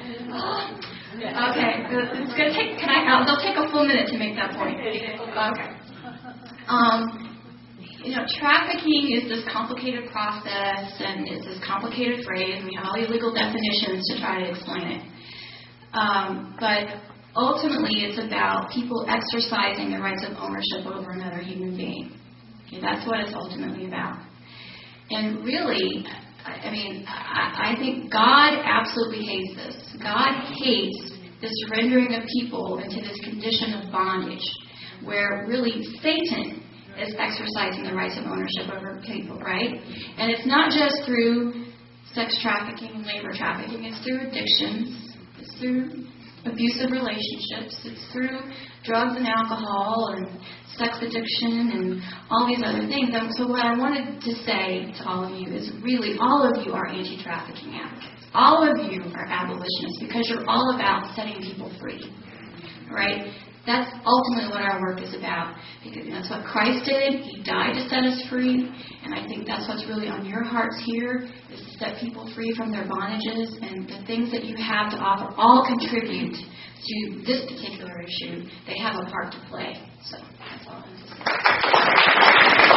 Okay. It's going to take, can I, I'll, they'll take a full minute to make that point. Okay. Um, you know, trafficking is this complicated process, and it's this complicated phrase, and we have all these legal definitions to try to explain it. Um, but ultimately, it's about people exercising their rights of ownership over another human being. Okay, that's what it's ultimately about. And really, I mean, I, I think God absolutely hates this. God hates this rendering of people into this condition of bondage, where really Satan is exercising the rights of ownership over people, right? And it's not just through sex trafficking and labor trafficking. It's through addictions. It's through abusive relationships. It's through drugs and alcohol and sex addiction and all these other things. And so what I wanted to say to all of you is really all of you are anti-trafficking advocates. All of you are abolitionists because you're all about setting people free, right? That's ultimately what our work is about, because that's what Christ did. He died to set us free, and I think that's what's really on your hearts here, is to set people free from their bondages, and the things that you have to offer all contribute to this particular issue. They have a part to play. So that's all I'm going to say.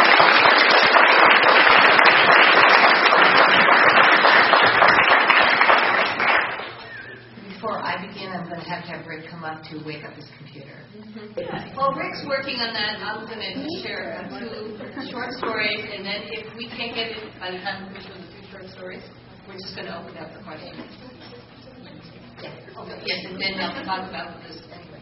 Before I begin, I'm going to have to have Rick come up to wake up his computer. Mm-hmm. While Rick's working on that, I'm going to share uh, two short stories, and then if we can't get it by the time we finish with the two short stories, we're just going to open up for questions. Yeah. Okay. Yes, and then I'll talk about this anyway.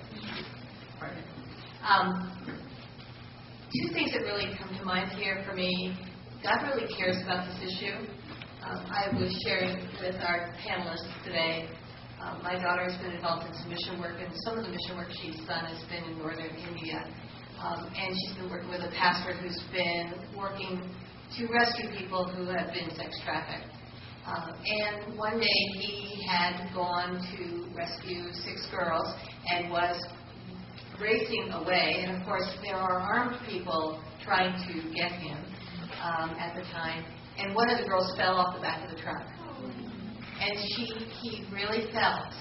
Um, two things that really come to mind here for me. God really cares about this issue. Um, I was sharing with our panelists today Um, my daughter has been involved in some mission work, and some of the mission work she's done has been in northern India. Um, and she's been working with a pastor who's been working to rescue people who have been sex trafficked. Um, and one day he had gone to rescue six girls and was racing away. And of course, there are armed people trying to get him um, at the time. And one of the girls fell off the back of the truck. And she, he really felt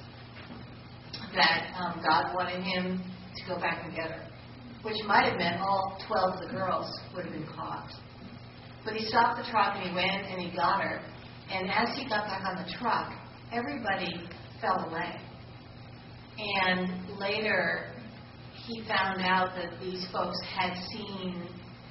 that um, God wanted him to go back and get her, which might have meant all twelve of the girls would have been caught. But he stopped the truck and he went and he got her. And as he got back on the truck, everybody fell away. And later, he found out that these folks had seen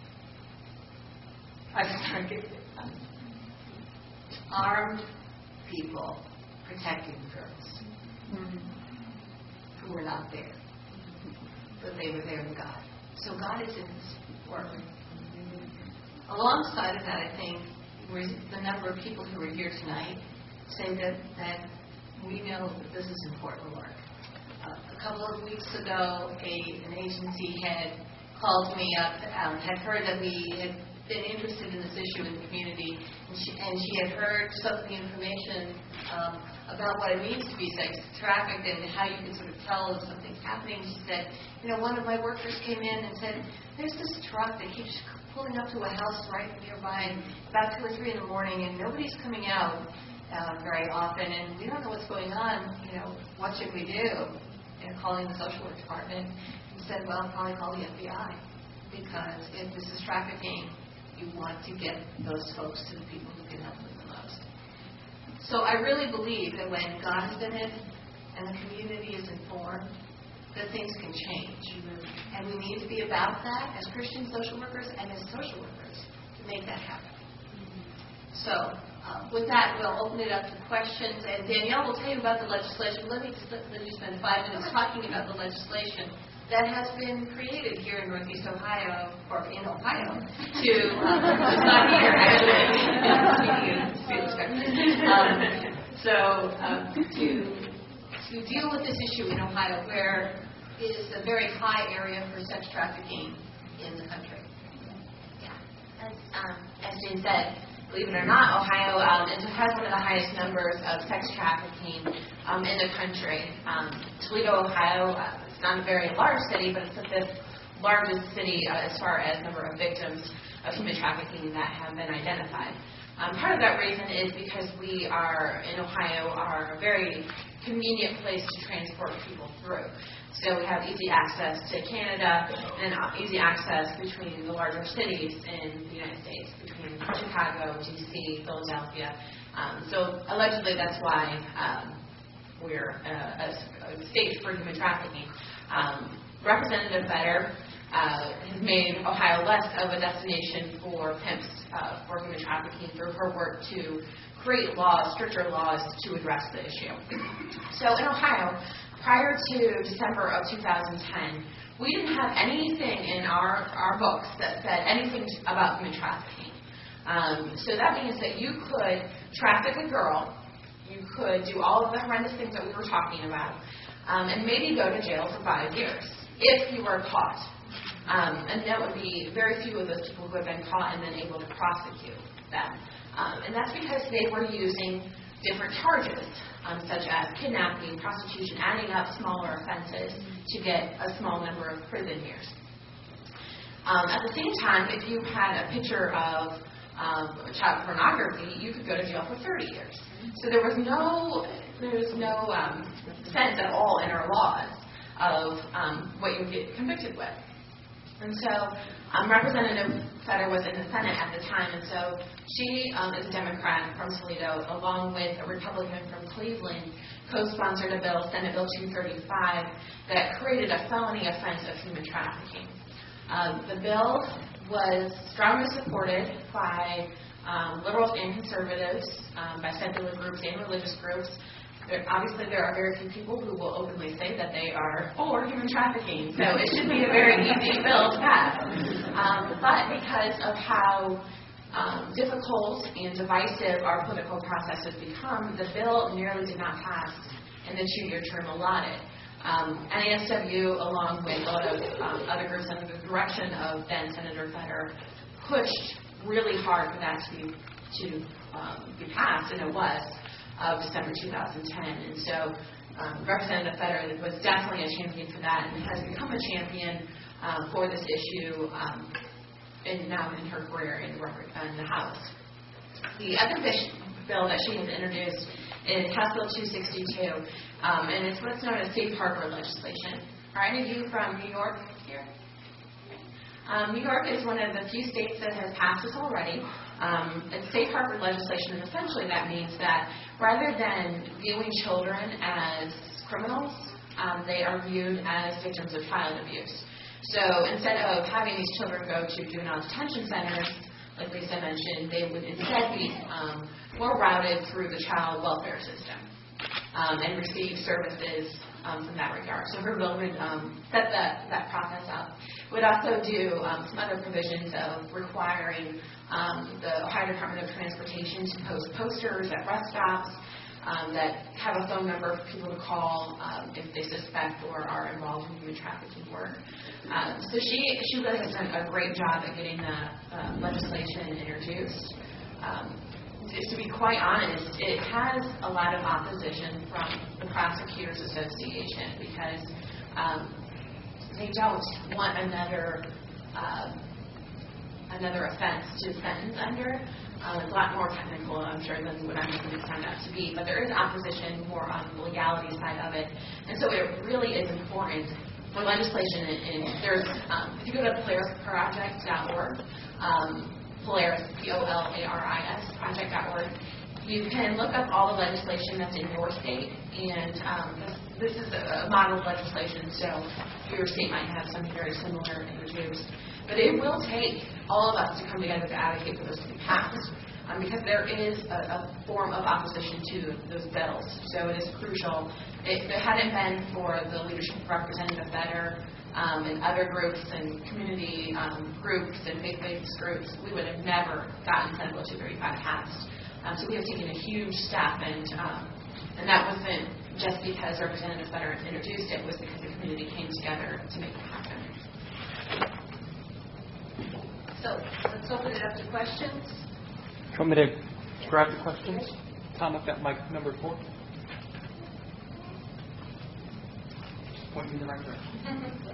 armed people protecting the girls mm-hmm. who were not there, but they were there with God. So God is in this work. Mm-hmm. Alongside of that, I think the number of people who are here tonight say that, that we know that this is important work. Uh, a couple of weeks ago, a, an agency had called me up, um, had heard that we had been interested in this issue in the community, and she, and she had heard some of the information um, about what it means to be sex trafficked and how you can sort of tell if something's happening. She said, you know, one of my workers came in and said, there's this truck that keeps pulling up to a house right nearby and about two or three in the morning, and nobody's coming out uh, very often, and we don't know what's going on. You know, what should we do? And calling the social work department, he said, well, probably call the F B I, because if this is trafficking, you want to get those folks to the people who can help them the most. So I really believe that when God is in it and the community is informed, that things can change. Mm-hmm. And we need to be about that as Christian social workers and as social workers to make that happen. Mm-hmm. So uh, with that, we'll open it up to questions. And Danielle will tell you about the legislation. Let me let you spend five minutes talking about the legislation that has been created here in Northeast Ohio, or in Ohio, to, um, it's not here, actually, um, so um, to, to deal with this issue in Ohio, where it is a very high area for sex trafficking in the country. Yeah, as, um, as Jane said, believe it or not, Ohio um, has one of the highest numbers of sex trafficking um, in the country. Um, Toledo, Ohio, uh, not a very large city, but it's the fifth largest city uh, as far as number of victims of human trafficking that have been identified. Um, part of that reason is because we are, in Ohio, are a very convenient place to transport people through. So we have easy access to Canada and easy access between the larger cities in the United States, between Chicago, D C, Philadelphia. Um, so allegedly that's why um, we're a, a state for human trafficking. Um, Representative Vedder uh, has made Ohio less of a destination for pimps uh, for human trafficking through her work to create laws, stricter laws to address the issue. So in Ohio, prior to December of two thousand ten, we didn't have anything in our, our books that said anything about human trafficking. Um, so that means that you could traffic a girl, you could do all of the horrendous things that we were talking about, um, and maybe go to jail for five years if you were caught. Um, and that would be very few of those people who have been caught and then able to prosecute them. Um, and that's because they were using different charges, um, such as kidnapping, prostitution, adding up smaller offenses to get a small number of prison years. Um, at the same time, if you had a picture of um, child pornography, you could go to jail for thirty years. So there was no there was no um, sense at all in our laws of um, what you would get convicted with. And so um, Representative Vedder was in the Senate at the time, and so she um, is a Democrat from Toledo, along with a Republican from Cleveland, co-sponsored a bill, Senate Bill two thirty-five, that created a felony offense of human trafficking. Um, the bill was strongly supported by um, liberals and conservatives, um, by secular groups and religious groups. There, obviously, there are very few people who will openly say that they are for human trafficking, so it should be a very easy bill to pass. Um, but because of how um, difficult and divisive our political process has become, the bill nearly did not pass in the two-year term allotted. Um, N A S W, along with a lot of um, other groups under the direction of then Senator Fetter, pushed really hard for that to be, to um, be passed, and it was, of December two thousand ten. And so um, Representative Fetter was definitely a champion for that and has become a champion um, for this issue um, in, now in her career in, in the House. The other bill that she has introduced is House Bill two sixty-two, um, and it's what's known as safe harbor legislation. Are any of you from New York here? Um, New York is one of the few states that has passed this already. Um, it's safe harbor legislation, and essentially that means that rather than viewing children as criminals, um, they are viewed as victims of child abuse. So instead of having these children go to juvenile detention centers, like Lisa mentioned, they would instead be um, more routed through the child welfare system um, and receive services um, from that regard. So her bill would um, set that, that process up. It would also do um, some other provisions of requiring um, the Ohio Department of Transportation to post posters at rest stops um, that have a phone number for people to call um, if they suspect or are involved in human trafficking work. Um, so she she really has done a great job at getting that uh, legislation introduced. Um, to be quite honest, it has a lot of opposition from the Prosecutors Association because um, they don't want another uh, another offense to sentence under. Uh, it's a lot more technical, I'm sure, than what I'm going to find out to be. But there is opposition more on the legality side of it. And so it really is important for legislation. And there's, um, if you go to polaris project dot org, um, Polaris, P O L A R I S, project dot org, you can look up all the legislation that's in your state. And um, this, this is a, a model legislation, so your state might have something very similar introduced. But it will take all of us to come together to advocate for this to be passed, um, because there is a, a form of opposition to those bills. So it is crucial. If it hadn't been for the leadership of Representative Fetter um, and other groups and community um, groups and faith-based groups, we would have never gotten Senate Bill two thirty-five passed. Um, so we have taken a huge step, and um, and that wasn't just because Representative Fetter introduced it. It was because the community came together to make it happen. So let's open it up to questions. You want me to grab the questions? Tom, I've got mic number four. Point me in the right direction.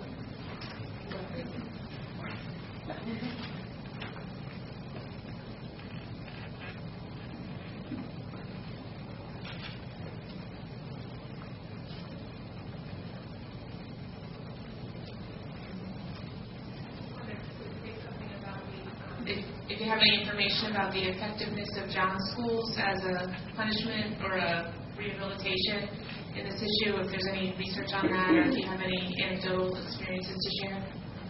If, if you have any information about the effectiveness of John schools as a punishment or a rehabilitation in this issue, if there's any research on that, or if you have any anecdotal experiences to share.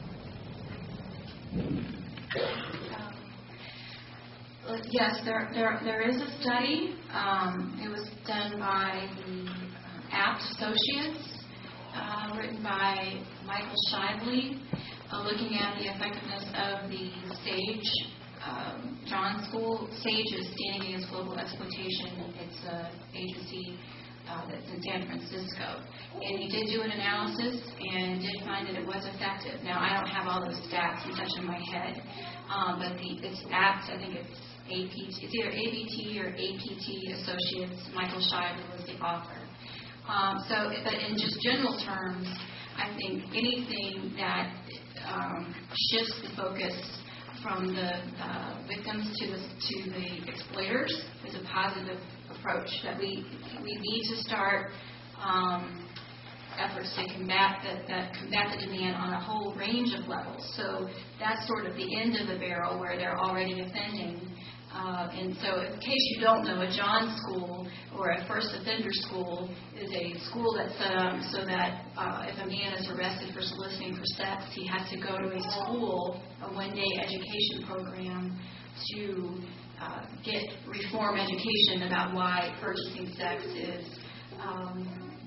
Um, yes, there, there there is a study. Um, it was done by the uh, Apt Associates, uh, written by Michael Shively, uh, looking at the effectiveness of the SAGE um, John School. SAGE is Standing Against Global Exploitation. It's an agency uh, that's in San Francisco. And he did do an analysis and did find that it was effective. Now, I don't have all those stats in touch in my head, um, but the, it's Apt, I think it's A P T, it's either A B T or A P T Associates. Michael Shively was the author. Um, so, but in just general terms, I think anything that um, shifts the focus from the uh, victims to the to the exploiters is a positive approach. That we we need to start um, efforts to combat that, that combat the demand on a whole range of levels. So that's sort of the end of the barrel where they're already offending. Uh, and so, in case you don't know, a John school or a first offender school is a school that's set up so that uh, if a man is arrested for soliciting for sex, he has to go to a school, a one-day education program to uh, get reform education about why purchasing sex is um,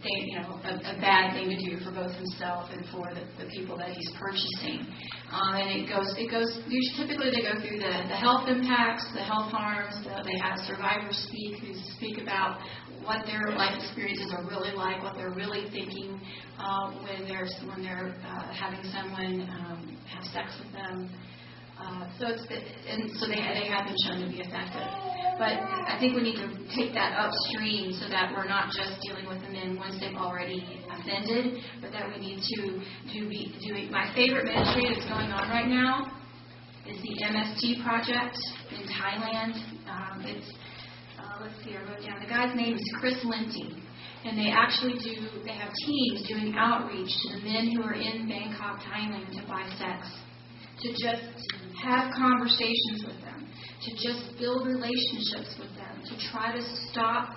thing, you know, a, a bad thing to do for both himself and for the, the people that he's purchasing. Um, and it goes, it goes. Usually, typically, they go through the, the health impacts, the health harms. The, they have survivors speak who speak about what their life experiences are really like, what they're really thinking uh, when they're when they're uh, having someone um, have sex with them. Uh, so it's and so they they have been shown to be effective. But I think we need to take that upstream so that we're not just dealing with the men once they've already offended, but that we need to do be doing. My favorite ministry that's going on right now is the M S T project in Thailand. Um, it's uh, let's see, I wrote down the guy's name is Chris Linty, and they actually do. They have teams doing outreach to the men who are in Bangkok, Thailand, to buy sex, to just have conversations with them, to just build relationships with them, to try to stop.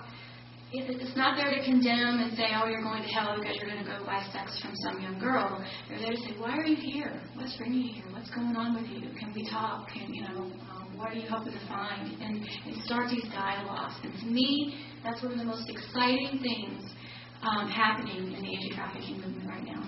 It's not there to condemn and say, oh, you're going to hell because you're going to go buy sex from some young girl. They're there to say, why are you here? What's bringing you here? What's going on with you? Can we talk? Can, you know, um, what are you hoping to find? And, and start these dialogues. And to me, that's one of the most exciting things um, happening in the anti-trafficking movement right now.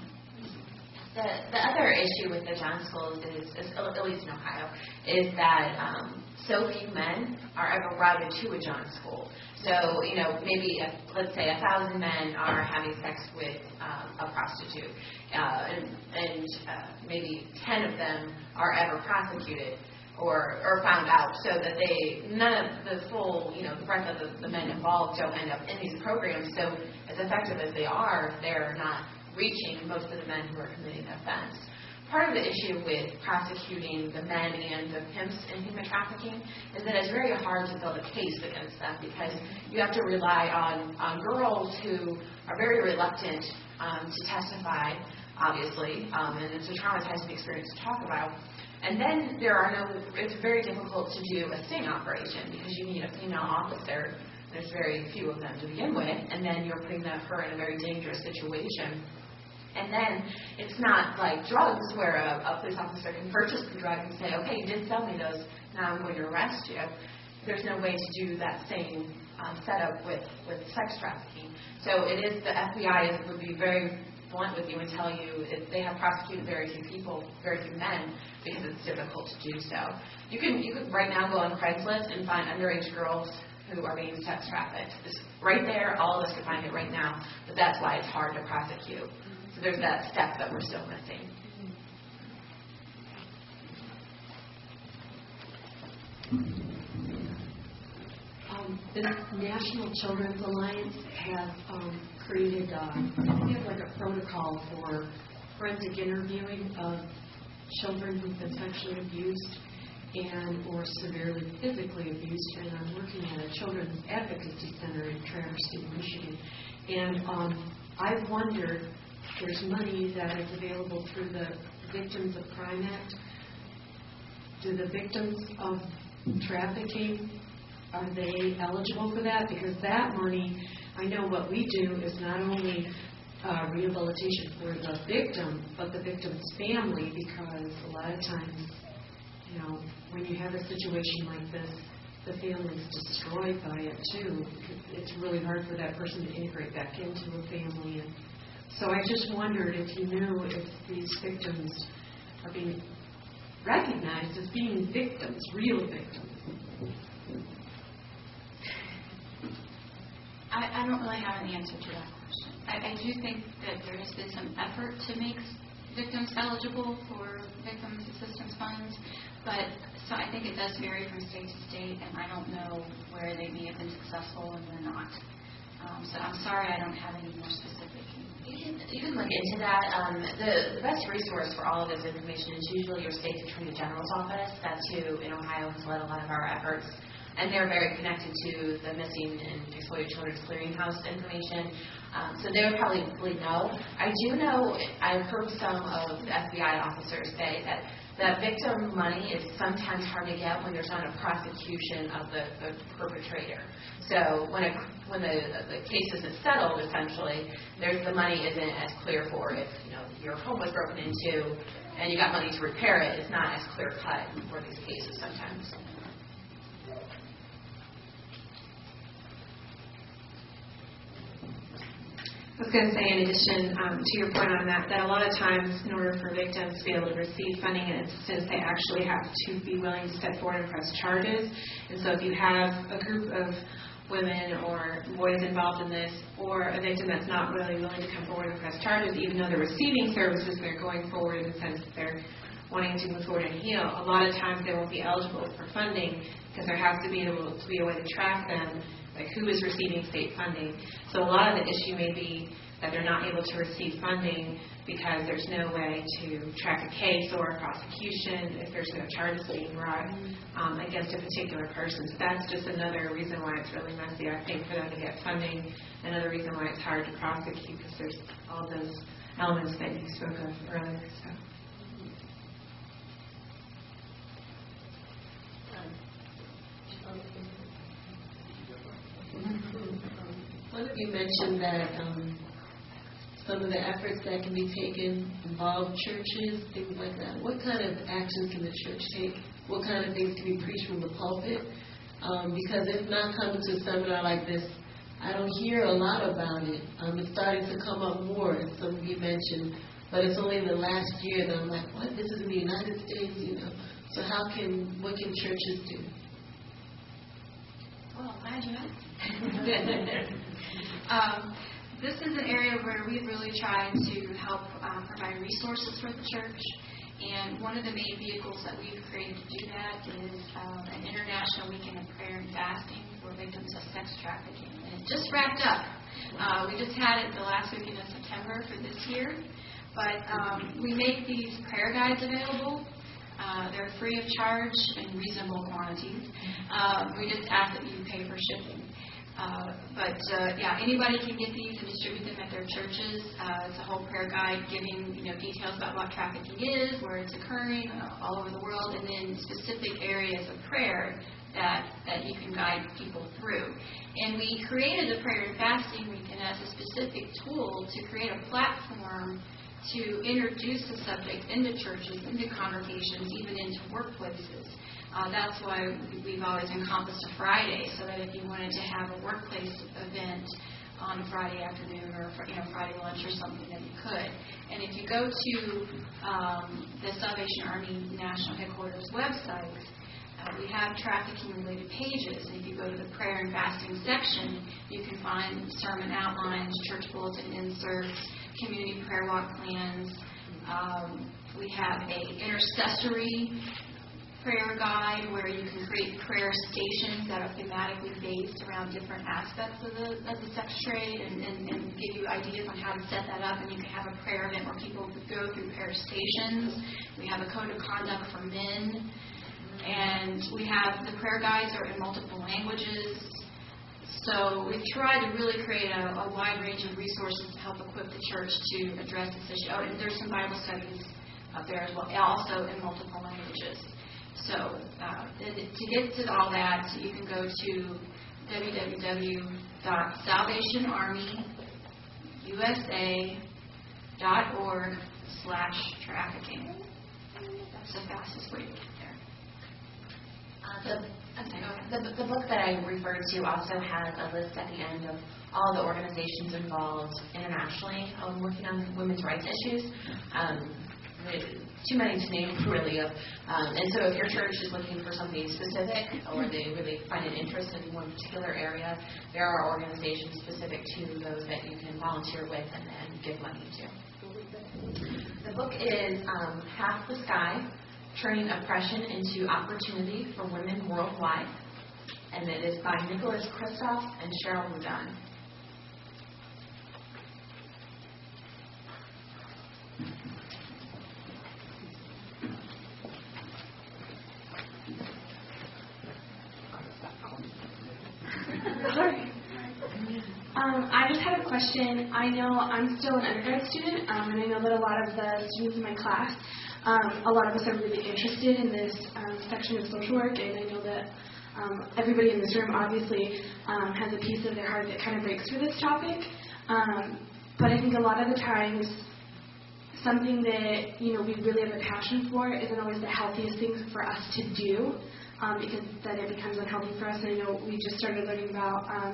The, the other issue with the John schools is, is, at least in Ohio, is that um, so few men are ever routed to a John school. So, you know, maybe, a, let's say a thousand men are having sex with um, a prostitute, uh, and, and uh, maybe ten of them are ever prosecuted or, or found out, so that they, none of the full, you know, the breadth of the, the men involved don't end up in these programs. So as effective as they are, they're not reaching most of the men who are committing the offense. Part of the issue with prosecuting the men and the pimps in human trafficking is that it's very hard to build a case against them because you have to rely on, on girls who are very reluctant um, to testify, obviously, um, and it's a traumatizing experience to talk about. And then there are no, it's very difficult to do a sting operation because you need a female officer. There's very few of them to begin with, and then you're putting that, her in a very dangerous situation. And then it's not like drugs where a, a police officer can purchase the drug and say, okay, you did sell me those, now I'm going to arrest you. There's no way to do that same um, setup with, with sex trafficking. So it is, the F B I is, would be very blunt with you and tell you if they have prosecuted very few people, very few men, because it's difficult to do so. You can, you could right now go on Craigslist and find underage girls who are being sex trafficked. It's right there, all of us can find it right now, but that's why it's hard to prosecute. So there's that step that we're still missing. Um, the National Children's Alliance has um, created uh, they have like a protocol for forensic interviewing of children who've been sexually abused and or severely physically abused, and I'm working at a children's advocacy center in Traverse City, Michigan. And um, I've wondered, there's money that is available through the Victims of Crime Act. Do the victims of trafficking, are they eligible for that? Because that money, I know what we do is not only uh, rehabilitation for the victim, but the victim's family, because a lot of times, you know, when you have a situation like this, the family's destroyed by it too. It's really hard for that person to integrate back into a family. And so I just wondered if you knew if these victims are being recognized as being victims, real victims. I, I don't really have an answer to that question. I, I do think that there has been some effort to make victims eligible for victims assistance funds, but so I think it does vary from state to state, and I don't know where they may have been successful and where not. Um, so I'm sorry I don't have any more specific. You can, you can look into that. Um, the, the best resource for all of this information is usually your state's attorney general's office. That's who in Ohio has led a lot of our efforts. And they're very connected to the missing and exploited children's clearinghouse information. Um, so they would probably know. I do know, I've heard some of the F B I officers say that the victim money is sometimes hard to get when there's not a prosecution of the, the perpetrator. So when, a, when the, the case isn't settled, essentially, there's, the money isn't as clear for if you know your home was broken into and you got money to repair it. It's not as clear cut for these cases sometimes. I was going to say, in addition um, to your point on that, that a lot of times in order for victims to be able to receive funding and assistance, they actually have to be willing to step forward and press charges. And so if you have a group of women or boys involved in this, or a victim that's not really willing to come forward and press charges, even though they're receiving services, they're going forward in the sense that they're wanting to move forward and heal, a lot of times they won't be eligible for funding because there has to be able to be a way to track them, like who is receiving state funding. So a lot of the issue may be that they're not able to receive funding because there's no way to track a case or a prosecution if there's no charges being brought um, against a particular person. So that's just another reason why it's really messy, I think, for them to get funding. Another reason why it's hard to prosecute because there's all those elements that you spoke of earlier. So. One of you mentioned that um, some of the efforts that can be taken involve churches, things like that. What kind of actions can the church take? What kind of things can be preached from the pulpit? Um, because if not coming to a seminar like this, I don't hear a lot about it. Um, it's starting to come up more, as some of you mentioned, but it's only in the last year that I'm like, what? This is in the United States, you know. So how can, what can churches do? Well, glad you asked. um, this is an area where we've really tried to help uh, provide resources for the church. And one of the main vehicles that we've created to do that is um, an International Weekend of Prayer and Fasting for victims of sex trafficking. And it just wrapped up. Uh, we just had it the last weekend of September for this year. But um, we make these prayer guides available. Uh, they're free of charge in reasonable quantities. Uh, we just ask that you pay for shipping. Uh, but, uh, yeah, anybody can get these and distribute them at their churches. Uh, it's a whole prayer guide giving, you know, details about what trafficking is, where it's occurring uh, all over the world, and then specific areas of prayer that, that you can guide people through. And we created the Prayer and Fasting Weekend as a specific tool to create a platform to introduce the subject into churches, into congregations, even into workplaces. Uh, that's why we've always encompassed a Friday, so that if you wanted to have a workplace event on a Friday afternoon or you know Friday lunch or something, that you could. And if you go to um, the Salvation Army National Headquarters website, uh, we have trafficking-related pages. And if you go to the prayer and fasting section, you can find sermon outlines, church bulletin inserts, community prayer walk plans. Um, we have a intercessory prayer guide where you can create prayer stations that are thematically based around different aspects of the of the sex trade and, and, and give you ideas on how to set that up. And you can have a prayer event where people go through prayer stations. We have a code of conduct for men. And we have the prayer guides are in multiple languages. So we've tried to really create a, a wide range of resources to help equip the church to address this issue. Oh, and there's some Bible studies up there as well, also in multiple languages. So uh, to get to all that, you can go to w w w dot salvation army u s a dot org slash trafficking. That's the fastest way to get there. Uh, the, the, the book that I referred to also has a list at the end of all the organizations involved internationally um, working on women's rights issues. Um, too many to name, really. Of, um, and so if your church is looking for something specific or they really find an interest in one particular area, there are organizations specific to those that you can volunteer with and, and give money to. The book is um, Half the Sky, Turning Oppression into Opportunity for Women Worldwide, and it is by Nicholas Kristof and Cheryl Rudin. Um, I just had a question. I know I'm still an undergrad student, um, and I know that a lot of the students in my class, um, a lot of us are really interested in this um, section of social work, and I know that um, everybody in this room obviously um, has a piece of their heart that kind of breaks for this topic. Um, but I think a lot of the times, something that you know we really have a passion for isn't always the healthiest thing for us to do, um, because then it becomes unhealthy for us. And I know we just started learning about Um,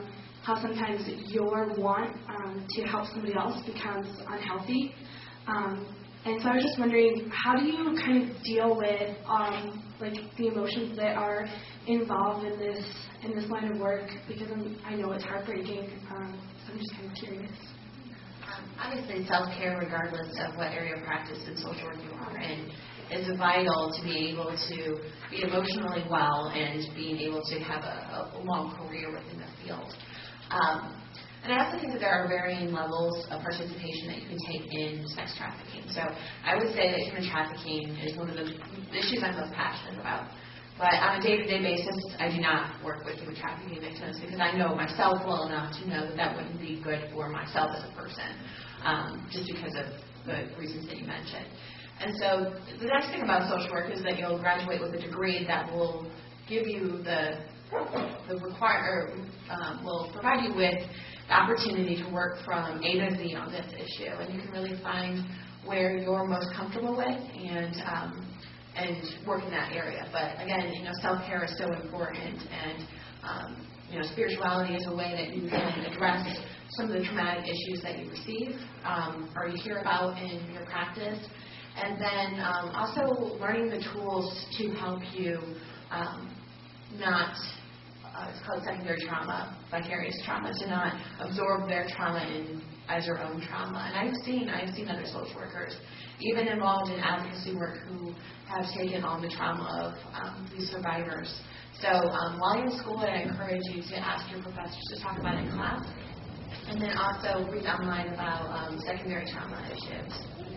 how sometimes your want um, to help somebody else becomes unhealthy. Um, and so I was just wondering, how do you kind of deal with um, like the emotions that are involved in this in this line of work? Because I'm, I know it's heartbreaking. Um, so I'm just kind of curious. Um, obviously, self-care, regardless of what area of practice in social work you are in, is vital to be able to be emotionally well and being able to have a, a long career within the field. Um, and I also think that there are varying levels of participation that you can take in sex trafficking. So I would say that human trafficking is one of the issues I'm most passionate about. But on a day-to-day basis, I do not work with human trafficking victims because I know myself well enough to know that that wouldn't be good for myself as a person, um, just because of the reasons that you mentioned. And so the nice thing about social work is that you'll graduate with a degree that will give you the the require or, um, will provide you with the opportunity to work from A to Z on this issue, and you can really find where you're most comfortable with and um, and work in that area. But again, you know, self-care is so important, and um, you know, spirituality is a way that you can address some of the traumatic issues that you receive um, or you hear about in your practice. And then um, also learning the tools to help you um, not, uh, it's called secondary trauma, vicarious trauma, to not absorb their trauma in, as your own trauma. And I've seen, I've seen other social workers, even involved in advocacy work, who have taken on the trauma of um, these survivors. So um, while you're in school, I encourage you to ask your professors to talk about it in class, and then also read online about um, secondary trauma issues.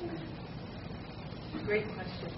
Great question.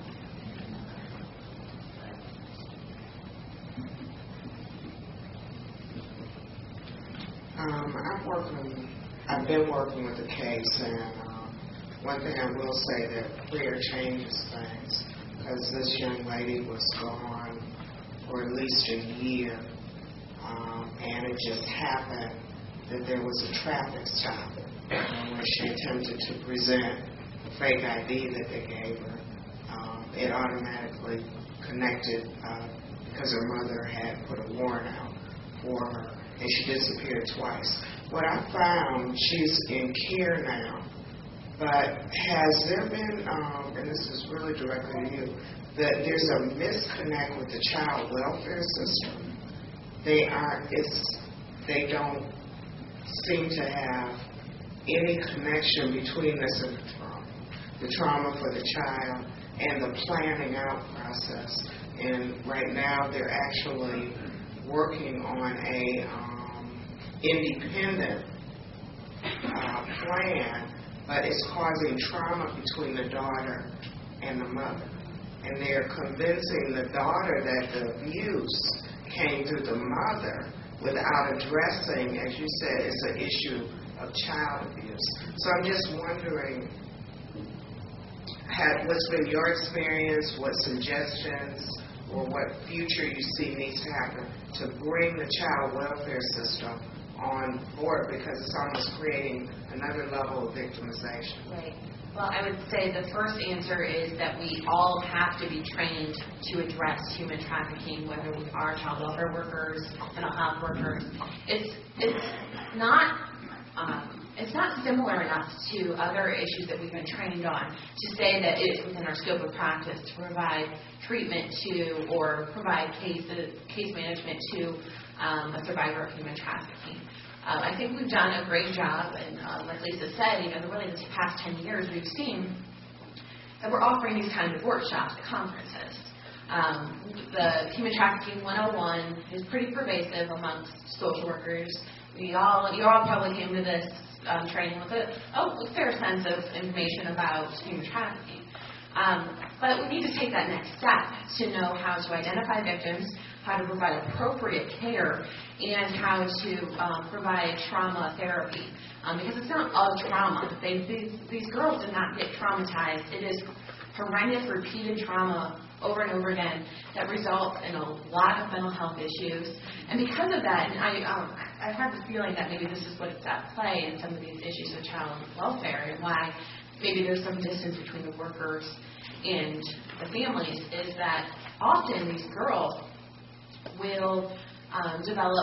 Um, I'm working, I've been working with the case, and um, one thing I will say that prayer changes things, because this young lady was gone for at least a year, um, and it just happened that there was a traffic stop where she attempted to present a fake I D that they gave her. Um, it automatically connected uh, because her mother had put a warrant out for her, and she disappeared twice. What I found, she's in care now, but has there been, um, and this is really directly to you, that there's a misconnect with the child welfare system? They are, it's, they don't seem to have any connection between this and the trauma. The trauma for the child and the planning out process. And right now they're actually working on a um, independent uh, plan, but it's causing trauma between the daughter and the mother. And they're convincing the daughter that the abuse came through the mother without addressing, as you said, it's an issue of child abuse. So I'm just wondering, had, what's been your experience, what suggestions or what future you see needs to happen to bring the child welfare system on board, because it's almost creating another level of victimization. Right. Well, I would say the first answer is that we all have to be trained to address human trafficking, whether we are child welfare workers, mental health workers. It's it's not um, it's not similar enough to other issues that we've been trained on to say that it's within our scope of practice to provide treatment to or provide case case management to um, a survivor of human trafficking. Um, I think we've done a great job, and uh, like Lisa said, you know, really this past ten years we've seen that we're offering these kinds of workshops at conferences. Um, the Human Trafficking one oh one is pretty pervasive amongst social workers. We all, you all probably came to this um, training with a, oh, a fair sense of information about human trafficking. Um, but we need to take that next step to know how to identify victims, how to provide appropriate care, and how to um, provide trauma therapy. Um, because it's not all trauma. They, these, these girls did not get traumatized. It is horrendous, repeated trauma over and over again that results in a lot of mental health issues. And because of that, and I, um, I have the feeling that maybe this is what's at play in some of these issues of child welfare, and why maybe there's some distance between the workers and the families, is that often these girls will um, develop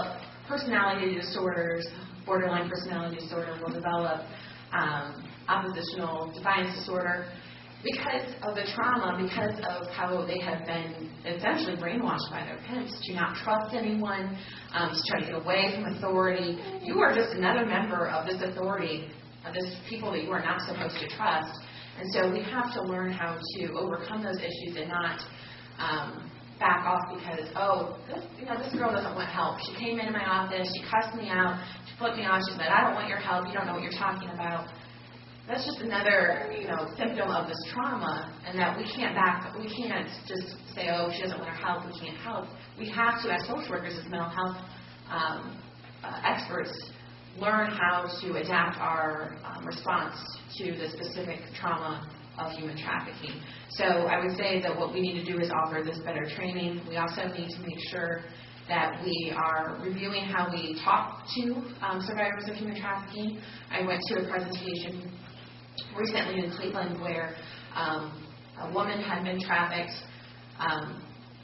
personality disorders, borderline personality disorder, will develop um, oppositional defiance disorder because of the trauma, because of how they have been essentially brainwashed by their parents to not trust anyone, um, to try to get away from authority. You are just another member of this authority, of this people that you are not supposed to trust. And so we have to learn how to overcome those issues and not um, back off because, oh, this, you know, this girl doesn't want help. She came into my office, she cussed me out, she flipped me off, she said, I don't want your help, you don't know what you're talking about. That's just another, you know, symptom of this trauma, and that we can't back, we can't just say, oh, she doesn't want our help, we can't help. We have to, as social workers, as mental health um, uh, experts, learn how to adapt our um, response to the specific trauma of human trafficking. So I would say that what we need to do is offer this better training. We also need to make sure that we are reviewing how we talk to um, survivors of human trafficking. I went to a presentation recently in Cleveland where um, a woman had been trafficked um,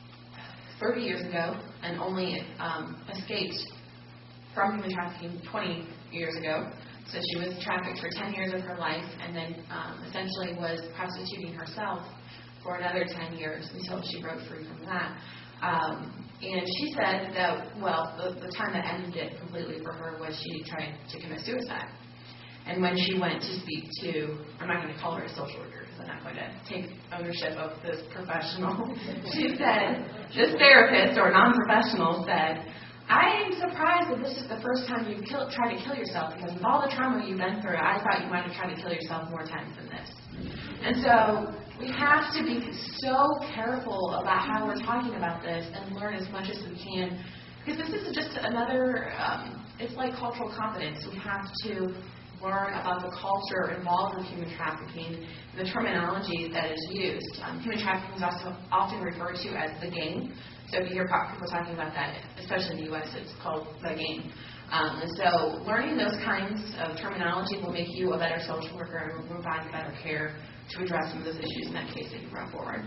thirty years ago and only um, escaped from human trafficking twenty years ago. So she was trafficked for ten years of her life and then um, essentially was prostituting herself for another ten years until she broke free from that. Um, and she said that, well, the, the time that ended it completely for her was she tried to commit suicide. And when she went to speak to, I'm not going to call her a social worker because I'm not going to take ownership of this professional. She said, this therapist or non-professional said, I am surprised that this is the first time you've kill, tried to kill yourself because with all the trauma you've been through, I thought you might have tried to kill yourself more times than this. And so we have to be so careful about how we're talking about this and learn as much as we can because this is just another, um, it's like cultural competence. We have to learn about the culture involved with human trafficking, the terminology that is used. Um, human trafficking is also often referred to as the game. So if you hear people talking about that, especially in the U S, it's called the game. Um, and so learning those kinds of terminology will make you a better social worker and will provide better care to address some of those issues in that case that you brought forward.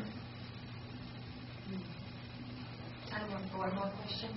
I have one more question.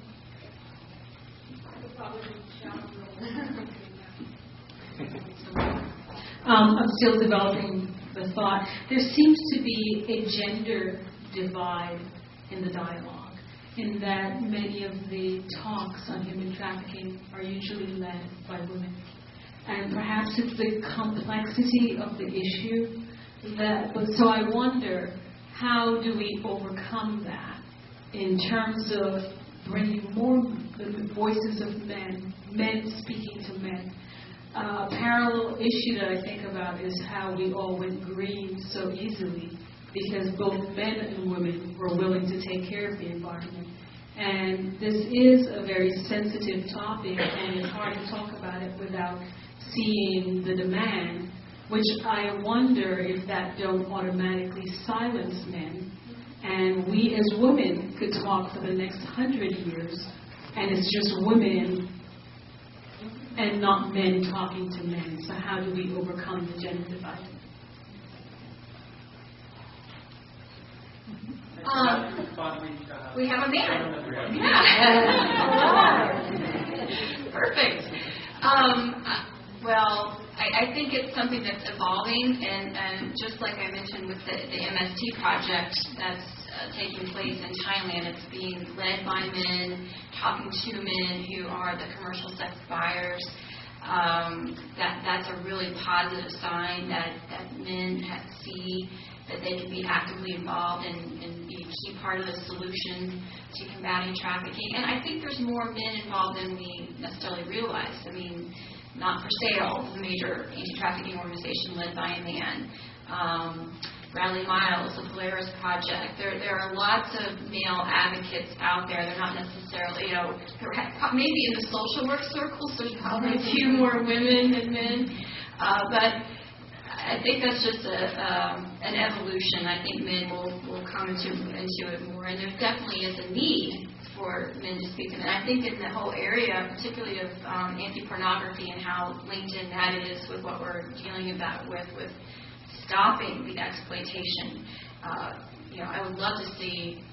Um, I'm still developing the thought. There seems to be a gender divide in the dialogue, in that many of the talks on human trafficking are usually led by women. And perhaps it's the complexity of the issue that, but so I wonder, how do we overcome that in terms of bringing more the voices of men, men speaking to men? A uh, parallel issue that I think about is how we all went green so easily because both men and women were willing to take care of the environment. And this is a very sensitive topic, and it's hard to talk about it without seeing the demand, which I wonder if that don't automatically silence men. And we as women could talk for the next hundred years, and it's just women and not men talking to men. So how do we overcome the gender divide? Um, we have a man. Yeah. Perfect. Um, well, I, I think it's something that's evolving, and, and just like I mentioned with the, the M S T project that's uh, taking place in Thailand, it's being led by men, talking to men who are the commercial sex buyers. Um, that that's a really positive sign that, that men have, see that they can be actively involved and, and be a key part of the solution to combating trafficking. And I think there's more men involved than we necessarily realize. I mean, Not for Sale is a major anti-trafficking organization led by a man. Um, Bradley Miles, the Polaris Project. There, there are lots of male advocates out there. They're not necessarily, you know, maybe in the social work circles, there's probably a few more women than men. Uh, but I think that's just a, um, an evolution. I think men will, will come into, into it more. And there definitely is a need for men to speak to men. I think in the whole area, particularly of um, anti-pornography and how linked in that is with what we're dealing about with, with stopping the exploitation. Uh, you know, I would love to see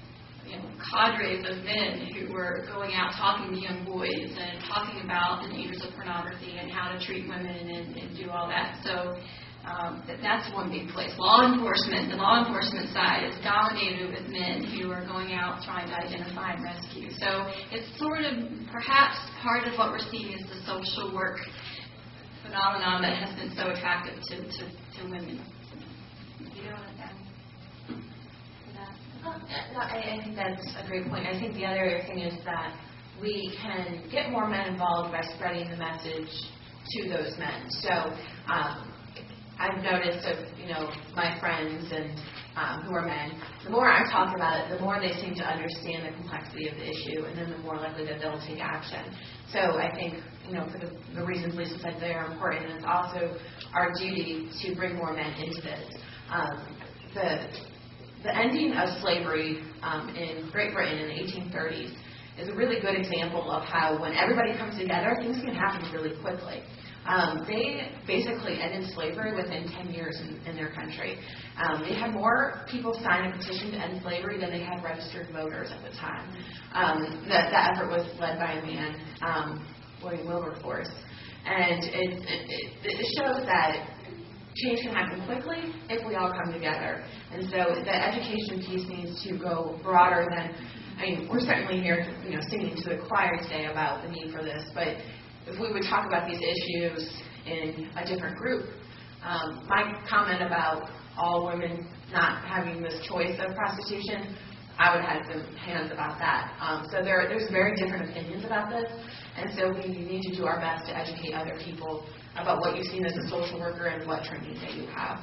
you know, cadres of men who were going out talking to young boys and talking about the dangers of pornography and how to treat women and, and do all that. So um, that, that's one big place. Law enforcement, the law enforcement side is dominated with men who are going out trying to identify and rescue. So it's sort of perhaps part of what we're seeing is the social work phenomenon that has been so attractive to, to, to women. You know what that Well, no, I, I think that's a great point. I think the other thing is that we can get more men involved by spreading the message to those men. So um, I've noticed of, you know, my friends and um, who are men, the more I talk about it, the more they seem to understand the complexity of the issue, and then the more likely that they'll take action. So I think, you know, for the, the reasons Lisa said, they are important, and it's also our duty to bring more men into this. Um, the The ending of slavery um, in Great Britain in the eighteen thirties is a really good example of how when everybody comes together, things can happen really quickly. Um, they basically ended slavery within ten years in, in their country. Um, they had more people sign a petition to end slavery than they had registered voters at the time. Um, that, that effort was led by a man, um, William Wilberforce. And it, it, it shows that change can happen quickly if we all come together. And so the education piece needs to go broader than, I mean, we're certainly here, you know, singing to the choir today about the need for this, but if we would talk about these issues in a different group, um, my comment about all women not having this choice of prostitution, I would have some hands about that. Um, so there, there's very different opinions about this, and so we need to do our best to educate other people about what you've seen as a social worker and what training that you have.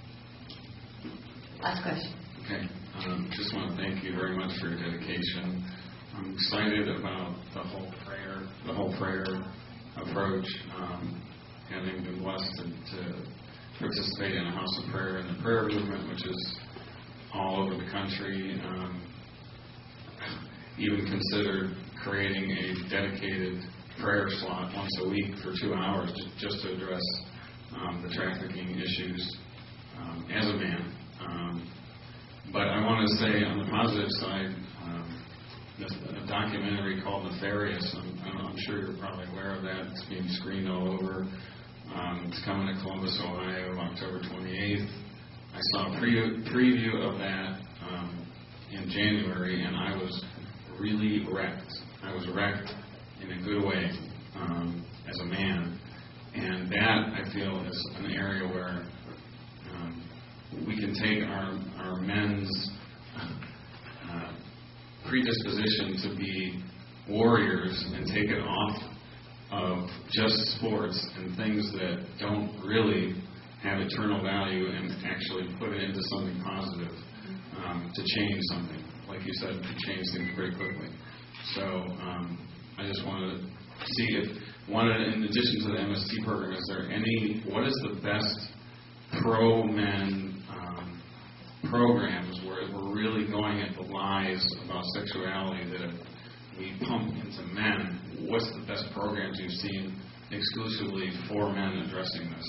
Last question. Okay. Um, just want to thank you very much for your dedication. I'm excited about the whole prayer, the whole prayer approach. Um, having been blessed to, to participate in a house of prayer and the prayer movement, which is all over the country. Um, even considered creating a dedicated prayer slot once a week for two hours just to address um, the trafficking issues um, as a man. Um, but I want to say on the positive side, um, this, a documentary called Nefarious, I'm, I'm sure you're probably aware of that. It's being screened all over. Um, it's coming to Columbus, Ohio, October twenty-eighth. I saw a pre- preview of that um, in January, and I was really wrecked. I was wrecked in a good way um, as a man. And that, I feel, is an area where um, we can take our, our men's uh, predisposition to be warriors and take it off of just sports and things that don't really have eternal value and actually put it into something positive um, to change something. Like you said, to change things very quickly. So um, I just wanted to see if, wanted, in addition to the M S T program, is there any, what is the best pro-men um, programs where we're really going at the lies about sexuality that we pump into men? What's the best programs you've seen exclusively for men addressing this?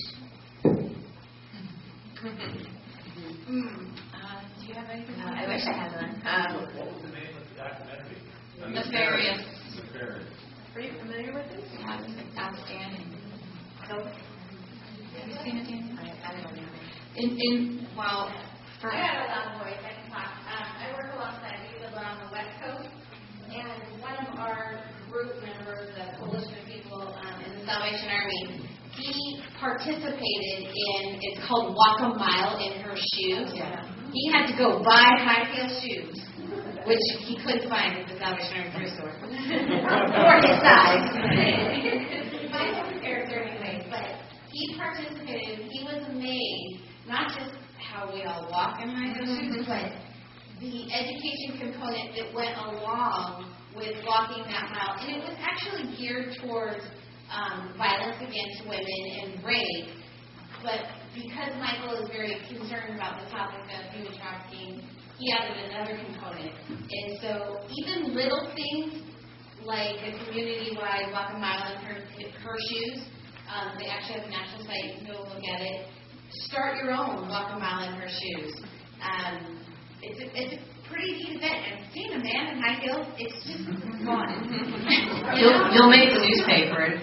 Mm. Uh, do you have anything? Uh, I wish I had one. Um, what was the name of the documentary? Nefarious. Nefarious. Are you familiar with this? Yeah, it's outstanding. So, Have you seen it, Dan? I, I don't know. In, in, well, for... I got a loud voice. I can talk. Um, I work alongside, we live on the West Coast, and one of our group members, the Coalition of People um, in the Salvation Army, he participated in, it's called Walk a Mile in Her Shoes. Yeah. He had to go buy high heel shoes, which he couldn't find at the Salvation Army thrift store for his size. My own character anyway, but he participated. He was amazed, not just how we all walk in high heel shoes, but the education component that went along with walking that mile. And it was actually geared towards um, violence against women and rape. But because Michael is very concerned about the topic of human trafficking, he added another component. And so even little things like a community-wide walk a mile in her, her shoes, um, they actually have a national site, you can go look at it. Start your own walk a mile in her shoes. Um, it's, a, it's a pretty neat event. And seeing a man in high heels, it's just fun. You'll, you'll make the newspaper.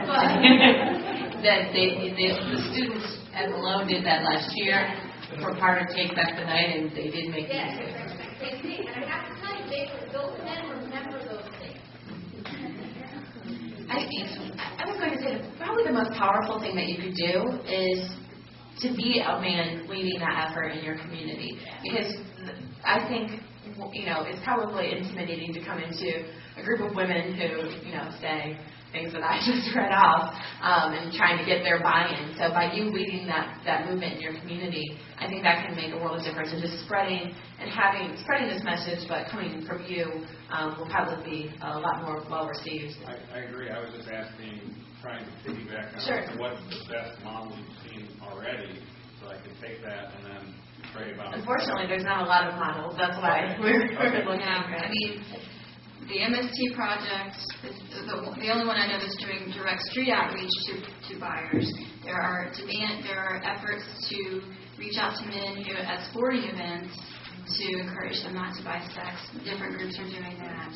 that they, they, the students at Malone did that last year for part of Take Back the Night, and they did make the Yes, newspaper. same thing. And I have to tell you, they, those men remember those things. I, I was going to say that probably the most powerful thing that you could do is to be a man leading that effort in your community. Because I think, you know, it's probably intimidating to come into a group of women who, you know, say things that I just read off um, and trying to get their buy-in. So by you leading that, that movement in your community, I think that can make a world of difference. And just spreading and having spreading this message, but coming from you, um, will probably be a lot more well-received. I, I agree. I was just asking, trying to piggyback on Sure. what's the best model you've seen already, so I could take that and then pray about it. Unfortunately, there's not a lot of models. That's why we're, we're looking Yeah, at I it. mean, the M S T project is the, the only one I know that's doing direct street outreach to, to buyers. There are demand, there are efforts to reach out to men who at sporting events to encourage them not to buy sex. Different groups are doing that.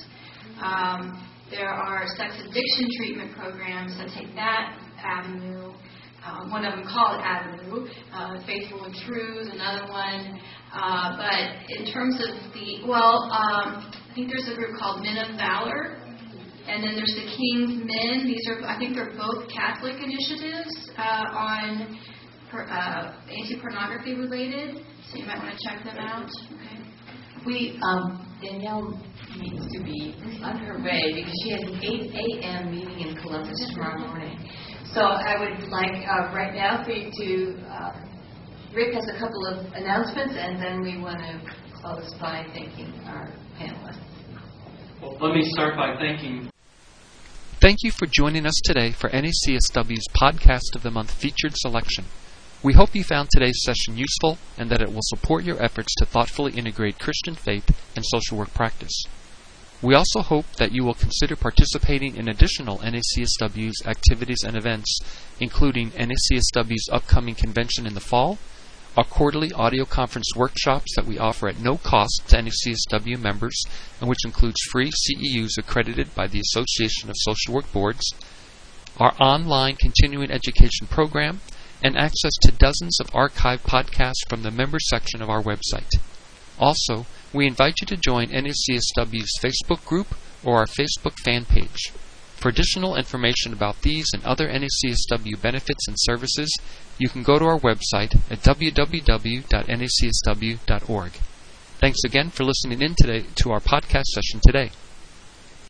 Um, there are sex addiction treatment programs that take that avenue. Um, one of them called Avenue, uh, Faithful and True is another one. Uh, but in terms of the, well, um, I think there's a group called Men of Valor, and then there's the King's Men. These are, I think they're both Catholic initiatives uh, on per, uh, anti-pornography related, so you might want to check them out. Okay. We, um, Danielle needs to be on her way because she has an eight a.m. meeting in Columbus tomorrow morning. So I would like uh, right now for you to, uh, Rick has a couple of announcements, and then we want to close by thanking our panelists. Well, let me start by thanking. Thank you for joining us today for N A C S W's Podcast of the Month featured selection. We hope you found today's session useful and that it will support your efforts to thoughtfully integrate Christian faith and social work practice. We also hope that you will consider participating in additional N A C S W's activities and events, including N A C S W's upcoming convention in the fall, our quarterly audio conference workshops that we offer at no cost to N A C S W members, and which includes free C E Us accredited by the Association of Social Work Boards, our online continuing education program, and access to dozens of archived podcasts from the members section of our website. Also, we invite you to join N A C S W's Facebook group or our Facebook fan page. For additional information about these and other N A C S W benefits and services, you can go to our website at w w w dot n a c s w dot org. Thanks again for listening in today to our podcast session today.